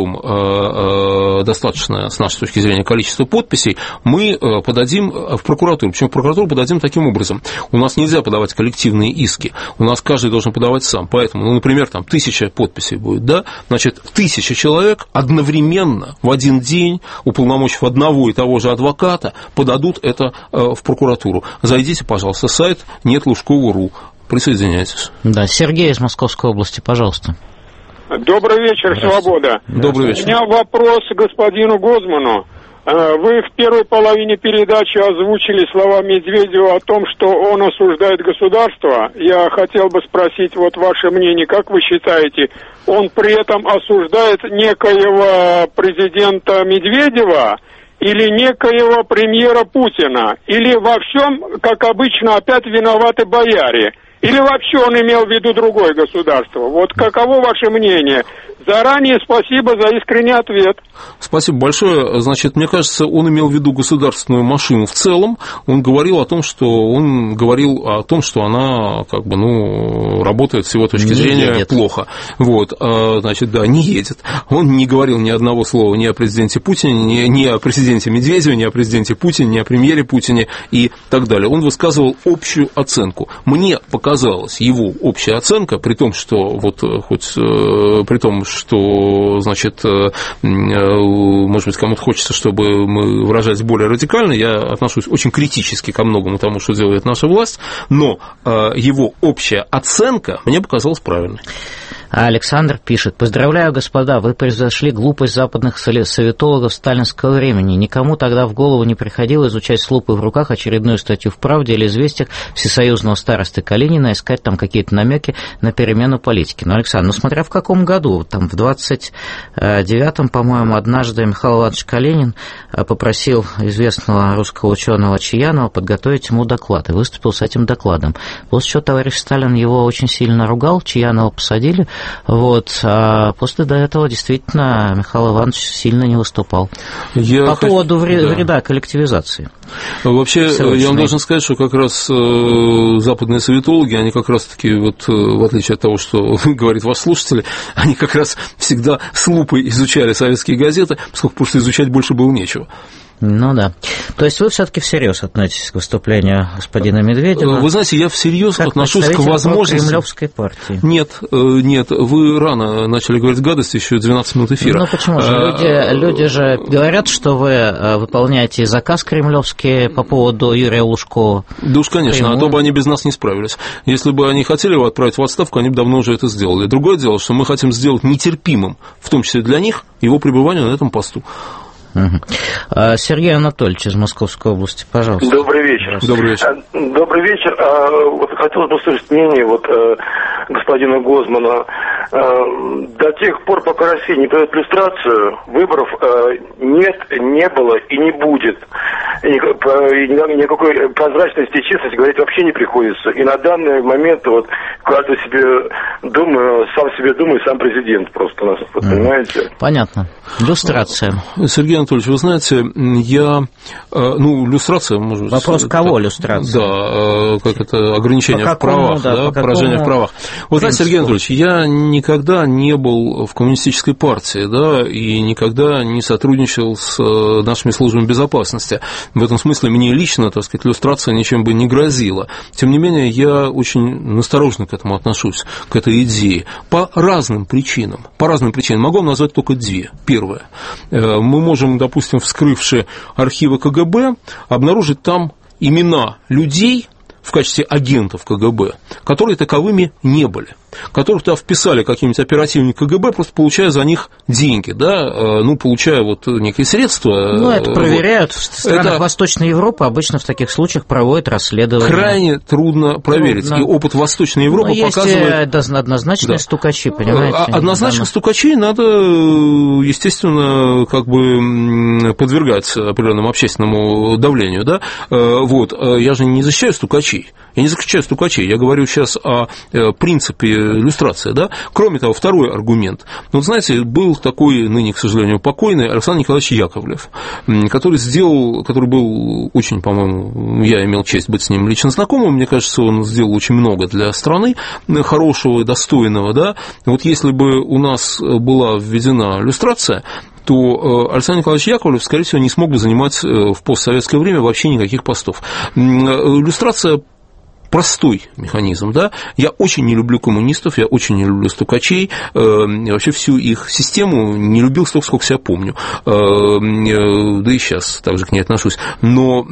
соберем достаточное, с нашей точки зрения, количество подписей, мы подадим в прокуратуру. Причем в прокуратуру подадим таким образом. У нас нельзя подавать коллективные иски, у нас каждый должен подавать сам. Поэтому, ну, например, там, тысяча подписей будет, да, значит, тысяча человек одновременно в один день, уполномочив одного и того же адвоката, подадут это в прокуратуру. Зайдите, пожалуйста, сайт нет лужкова точка ру, присоединяйтесь. Да, Сергей из Московской области, пожалуйста. Добрый вечер, Свобода. Добрый вечер. У меня вопрос к господину Гозману. Вы в первой половине передачи озвучили слова Медведева о том, что он осуждает государство. Я хотел бы спросить вот ваше мнение. Как вы считаете, он при этом осуждает некоего президента Медведева или некоего премьера Путина? Или во всем, как обычно, опять виноваты бояре? Или вообще он имел в виду другое государство? Вот каково ваше мнение? Заранее спасибо за искренний ответ. Спасибо большое. Значит, мне кажется, он имел в виду государственную машину в целом. Он говорил о том, что он говорил о том, что она как бы, ну, работает с его точки не зрения едет. Плохо. Вот, значит, да, не едет. Он не говорил ни одного слова ни о президенте Путине, ни, ни о президенте Медведеве, ни о президенте Путине, ни о премьере Путине и так далее. Он высказывал общую оценку. Мне показалась его общая оценка, при том, что вот хоть при том, что, значит, может быть, кому-то хочется, чтобы мы выражались более радикально, я отношусь очень критически ко многому тому, что делает наша власть, но его общая оценка мне показалась правильной. Александр пишет: «Поздравляю, господа, вы превзошли глупость западных советологов сталинского времени. Никому тогда в голову не приходило изучать с лупой в руках очередную статью в «Правде» или «Известиях» всесоюзного старосты Калинина, искать там какие-то намеки на перемену политики». Но, Александр, ну смотря в каком году, там в двадцать девятом, по-моему, однажды Михаил Иванович Калинин попросил известного русского ученого Чаянова подготовить ему доклад, и выступил с этим докладом. После чего товарищ Сталин его очень сильно ругал, Чаянова посадили. Вот, а после до этого действительно Михаил Иванович сильно не выступал. Я По поводу вреда, да. вреда коллективизации. Вообще, Срочный. я вам должен сказать, что как раз западные советологи, они как раз-таки, вот, в отличие от того, что говорит ваш слушатель, они как раз всегда с лупой изучали советские газеты, поскольку потому что изучать больше было нечего. Ну да. То есть вы все-таки всерьез относитесь к выступлению господина Медведева? Вы знаете, я всерьез отношусь к возможности кремлевской партии. Нет, нет, вы рано начали говорить гадости, еще двенадцать минут эфира. Ну почему же? Люди, люди же говорят, что вы выполняете заказ кремлевский по поводу Юрия Лужкова. Да уж, конечно, Прямую. а то бы они без нас не справились. Если бы они хотели его отправить в отставку, они бы давно уже это сделали. Другое дело, что мы хотим сделать нетерпимым, в том числе для них, его пребывание на этом посту. Угу. Сергей Анатольевич из Московской области, пожалуйста. Добрый вечер. Добрый вечер. Добрый вечер. Вот хотелось бы услышать мнение вот господина Гозмана. До тех пор, пока Россия не проведет люстрацию, выборов нет, не было и не будет. Никакой прозрачности и честности говорить вообще не приходится. И на данный момент вот каждый себе думает, сам себе думает, сам президент просто у нас, вот, понимаете? Понятно. Люстрация. Сергей Анатольевич, вы знаете, я, ну, люстрация, может быть... Вопрос кого люстрация? Да, как это, ограничение по какому, в правах, да, да, поражение в правах. Вы знаете, Сергей Анатольевич, я никогда не был в коммунистической партии, да, и никогда не сотрудничал с нашими службами безопасности. В этом смысле мне лично, так сказать, люстрация ничем бы не грозила. Тем не менее, я очень настороженно к этому отношусь, к этой идее, по разным причинам. По разным причинам. Могу вам назвать только две. Первое. Мы можем, допустим, вскрывши архивы ка гэ бэ, обнаружить там имена людей, в качестве агентов КГБ, которые таковыми не были, которых туда вписали какие-нибудь оперативники КГБ, просто получая за них деньги, да, ну, получая вот некие средства. Ну, это проверяют. Вот. В странах это... Восточной Европы обычно в таких случаях проводят расследование. Крайне трудно проверить, трудно. И опыт Восточной Европы Но показывает... есть однозначные да. стукачи, понимаете? Однозначно стукачей надо, естественно, как бы подвергать определенному общественному давлению, да, вот, я же не защищаю стукачей, я не защищаю стукачей, я говорю сейчас о принципе люстрации, да, кроме того, второй аргумент, ну, знаете, был такой, ныне, к сожалению, покойный Александр Николаевич Яковлев, который сделал, который был очень, по-моему, я имел честь быть с ним лично знакомым, мне кажется, он сделал очень много для страны хорошего и достойного, да, вот если бы у нас была введена люстрация, то Александр Николаевич Яковлев, скорее всего, не смог бы занимать в постсоветское время вообще никаких постов. Люстрация простой механизм, да, я очень не люблю коммунистов, я очень не люблю стукачей, э, вообще всю их систему не любил столько, сколько себя помню, э, э, да и сейчас так же к ней отношусь, но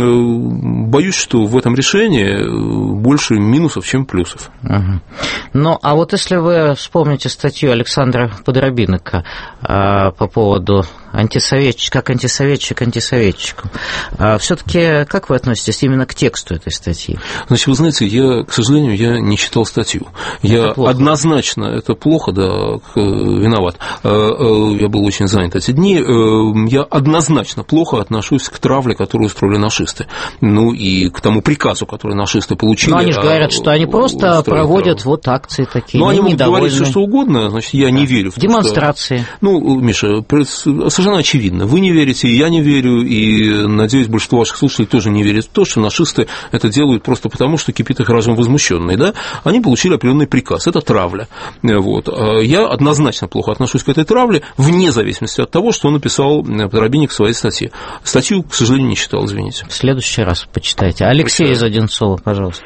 э, боюсь, что в этом решении больше минусов, чем плюсов. Угу. Ну, а вот если вы вспомните статью Александра Подробинника э, по поводу антисоветчик, как антисоветчик антисоветчику, э, все-таки как вы относитесь именно к тексту этой статьи? Значит, вы знаете, я, к сожалению, я не читал статью. Я это однозначно, это плохо, да, виноват. Я был очень занят эти дни. Я однозначно плохо отношусь к травле, которую устроили нашисты. Ну и к тому приказу, который нашисты получили. Но они же говорят, что они просто проводят травлу. Вот акции такие. Ну, они могут говорить все, что угодно, значит, я не верю в то, демонстрации. Что... Ну, Миша, совершенно очевидно. Вы не верите, я не верю, и, надеюсь, большинство ваших слушателей тоже не верит в то, что нашисты это делают просто потому, что кипит их разум возмущенный, да, они получили определенный приказ, это травля. Вот. Я однозначно плохо отношусь к этой травле, вне зависимости от того, что написал Подробинник в своей статье. Статью, к сожалению, не читал, извините. В следующий раз почитайте. Алексей из Одинцова, пожалуйста.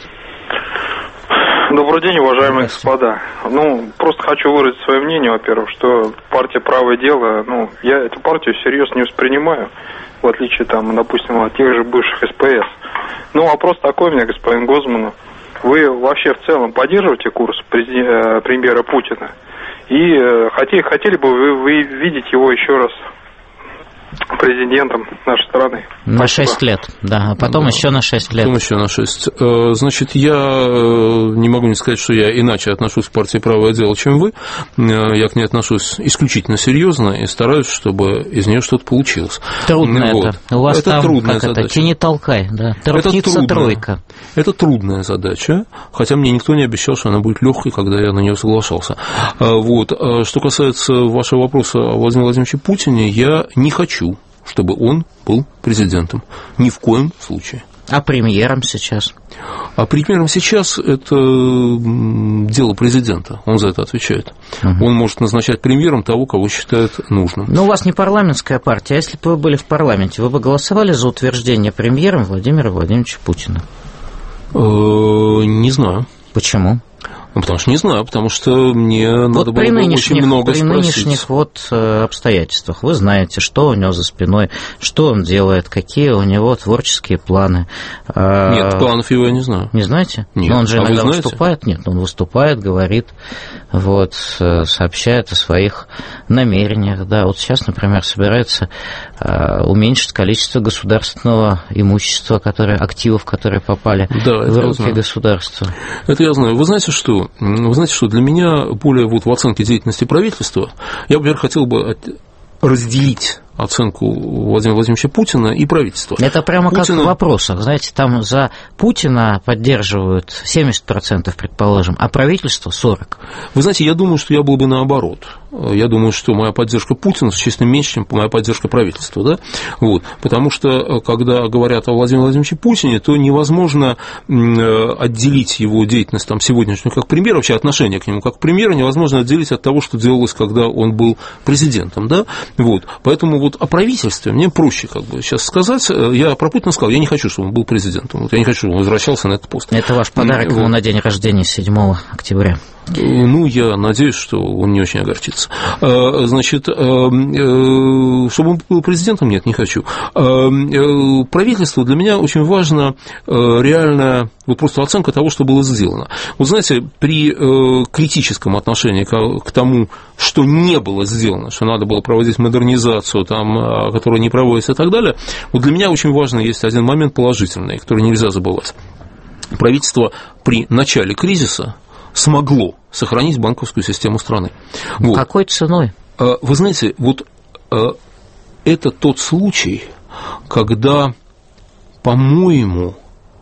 Добрый день, уважаемые господа. Ну, просто хочу выразить свое мнение, во-первых, что партия «Правое дело», ну, я эту партию всерьез не воспринимаю, в отличие, там, допустим, от тех же бывших СПС. Ну, вопрос такой у меня, господин Гозман. Вы вообще в целом поддерживаете курс премьера Путина? И хотели, хотели бы вы, вы видеть его еще раз президентом нашей страны? На шесть лет, да, а потом да. еще на шесть лет. Потом еще на шесть. Значит, я не могу не сказать, что я иначе отношусь к партии «Правое дело», чем вы. Я к ней отношусь исключительно серьезно и стараюсь, чтобы из нее что-то получилось. Трудно вот. это. У вас это там, трудная как задача. это, тяни толкай, да. Трудница тройка. Это трудная задача, хотя мне никто не обещал, что она будет легкой, когда я на нее соглашался. Вот. Что касается вашего вопроса о Владимире Владимировиче Путине, я не хочу, чтобы он был президентом. Ни в коем случае. А премьером сейчас? А премьером сейчас это дело президента, он за это отвечает. Угу. Он может назначать премьером того, кого считает нужным. Но у вас не парламентская партия, а если бы вы были в парламенте, вы бы голосовали за утверждение премьером Владимира Владимировича Путина? Не знаю. Почему? Ну, потому что не знаю, потому что мне вот надо было бы очень много при спросить. При нынешних вот обстоятельствах вы знаете, что у него за спиной, что он делает, какие у него творческие планы. Нет, планов его я не знаю. Не знаете? Нет. Но он же а иногда выступает. Нет, он выступает, говорит, вот, сообщает о своих намерениях. Да, вот сейчас, например, собирается уменьшить количество государственного имущества, которое, активов, которые попали да, в руки государства. Это я знаю. Вы знаете, что? Вы знаете, что для меня более вот в оценке деятельности правительства я, например, хотел бы разделить оценку Владимира Владимировича Путина и правительства. Это прямо Путина... как в вопросах. Знаете, там за Путина поддерживают семьдесят процентов, предположим, а правительство сорок процентов. Вы знаете, я думаю, что я был бы наоборот. Я думаю, что моя поддержка Путина существенно меньше, чем моя поддержка правительства. Да? Вот. Потому что, когда говорят о Владимире Владимировиче Путине, то невозможно отделить его деятельность там, сегодняшнюю как премьера, вообще отношение к нему как премьера невозможно отделить от того, что делалось, когда он был президентом. Да? Вот. Поэтому вот о правительстве мне проще как бы сейчас сказать. Я про Путина сказал, я не хочу, чтобы он был президентом. Вот я не хочу, чтобы он возвращался на этот пост. Это ваш подарок вот. ему на день рождения седьмого октября. Ну, я надеюсь, что он не очень огорчится. Значит, чтобы он был президентом, нет, не хочу. Правительство для меня очень важно реальная вот просто оценка того, что было сделано. Вот знаете, при критическом отношении к тому, что не было сделано, что надо было проводить модернизацию, там, которая не проводится и так далее, вот для меня очень важно есть один момент положительный, который нельзя забывать. Правительство при начале кризиса смогло сохранить банковскую систему страны. Вот. Какой ценой? Вы знаете, вот это тот случай, когда, по-моему,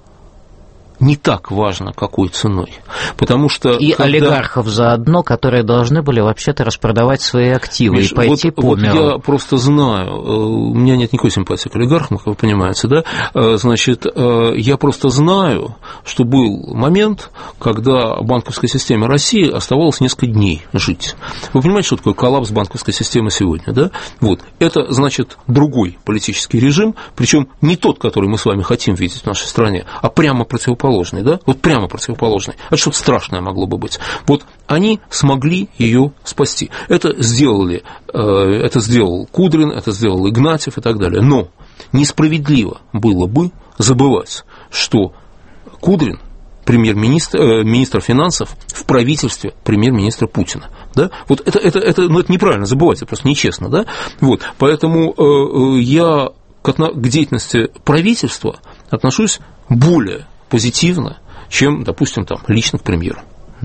не так важно, какой ценой. Потому что и когда... олигархов заодно, которые должны были вообще-то распродавать свои активы, Миш, и пойти вот, по вот миру. Я просто знаю, у меня нет никакой симпатии к олигархам, как вы понимаете, да? Значит, я просто знаю, что был момент, когда банковской системе России оставалось несколько дней жить. Вы понимаете, что такое коллапс банковской системы сегодня, да? Вот. Это, значит, другой политический режим, причем не тот, который мы с вами хотим видеть в нашей стране, а прямо противоположный. Да? Вот прямо противоположный. Это что-то страшное могло бы быть. Вот они смогли ее спасти. Это сделали, это сделал Кудрин, это сделал Игнатьев и так далее. Но несправедливо было бы забывать, что Кудрин премьер-министр, министр финансов в правительстве премьер-министра Путина. Да? Вот это, это, это, ну, это неправильно забывать, это просто нечестно. Да? Вот. Поэтому я к деятельности правительства отношусь более позитивно, чем, допустим, там, лично к премьеру.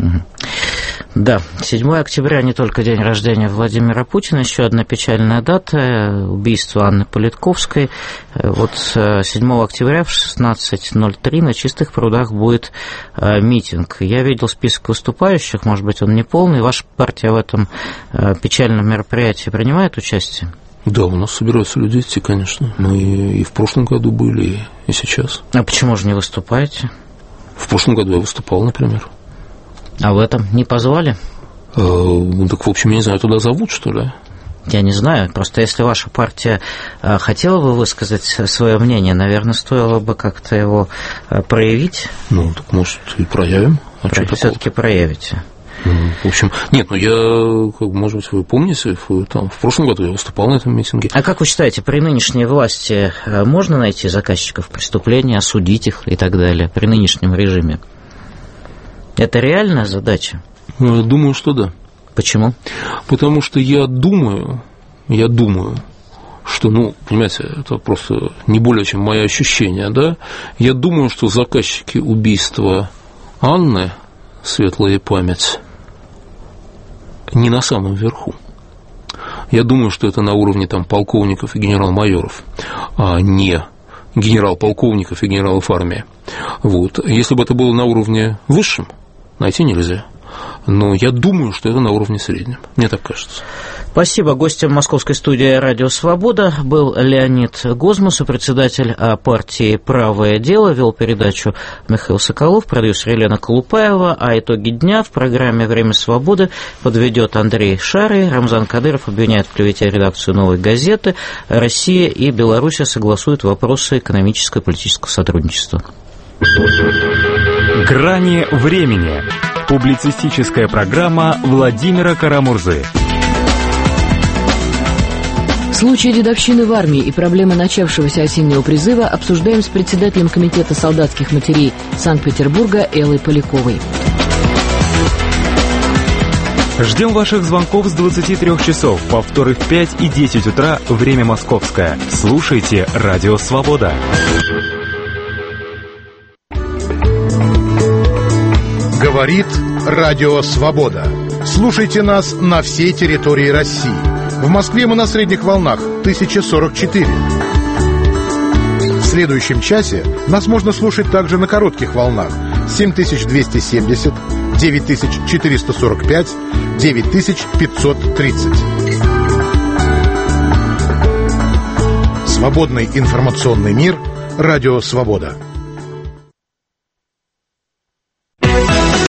Да, седьмое октября не только день рождения Владимира Путина, еще одна печальная дата – убийство Анны Политковской. Вот седьмого октября в шестнадцать ноль три на Чистых прудах будет митинг. Я видел список выступающих, может быть, он не полный. Ваша партия в этом печальном мероприятии принимает участие? Да, у нас собираются люди идти, конечно. Мы и в прошлом году были, и сейчас. А почему же не выступаете? В прошлом году я выступал, например. А в этом не позвали? Э, ну, так, в общем, я не знаю, туда зовут, что ли? Я не знаю. Просто если ваша партия хотела бы высказать свое мнение, наверное, стоило бы как-то его проявить. Ну, так, может, и проявим. А Про... Все-таки проявите. В общем, нет, ну я, может быть, вы помните, там, в прошлом году я выступал на этом митинге. А как вы считаете, при нынешней власти можно найти заказчиков преступлений, осудить их и так далее, при нынешнем режиме? Это реальная задача? Думаю, что да. Почему? Потому что я думаю, я думаю, что, ну, понимаете, это просто не более чем мои ощущения, да, я думаю, что заказчики убийства Анны, светлая память, не на самом верху. Я думаю, что это на уровне там полковников и генерал-майоров, а не генерал-полковников и генералов армии. Вот. Если бы это было на уровне высшем, найти нельзя. Но я думаю, что это на уровне среднем. Мне так кажется. Спасибо. Гостем московской студии «Радио Свобода» был Леонид Гозман, председатель партии «Правое дело». Вел передачу Михаил Соколов, продюсер Елена Колупаева. А итоги дня в программе «Время свободы» подведет Андрей Шарый. Рамзан Кадыров обвиняет в клевете редакцию «Новой газеты». Россия и Беларусь согласуют вопросы экономического и политического сотрудничества. «Грани времени». Публицистическая программа Владимира Карамурзы. Случай дедовщины в армии и проблемы начавшегося осеннего призыва обсуждаем с председателем Комитета солдатских матерей Санкт-Петербурга Эллой Поляковой. Ждем ваших звонков с двадцати трёх часов, повторы в пять и десять утра, время московское. Слушайте «Радио Свобода». Говорит Радио Свобода. Слушайте нас на всей территории России. В Москве мы на средних волнах тысяча сорок четыре. В следующем часе нас можно слушать также на коротких волнах семь тысяч двести семьдесят, девять тысяч четыреста сорок пять, девять тысяч пятьсот тридцать. Свободный информационный мир. Радио Свобода.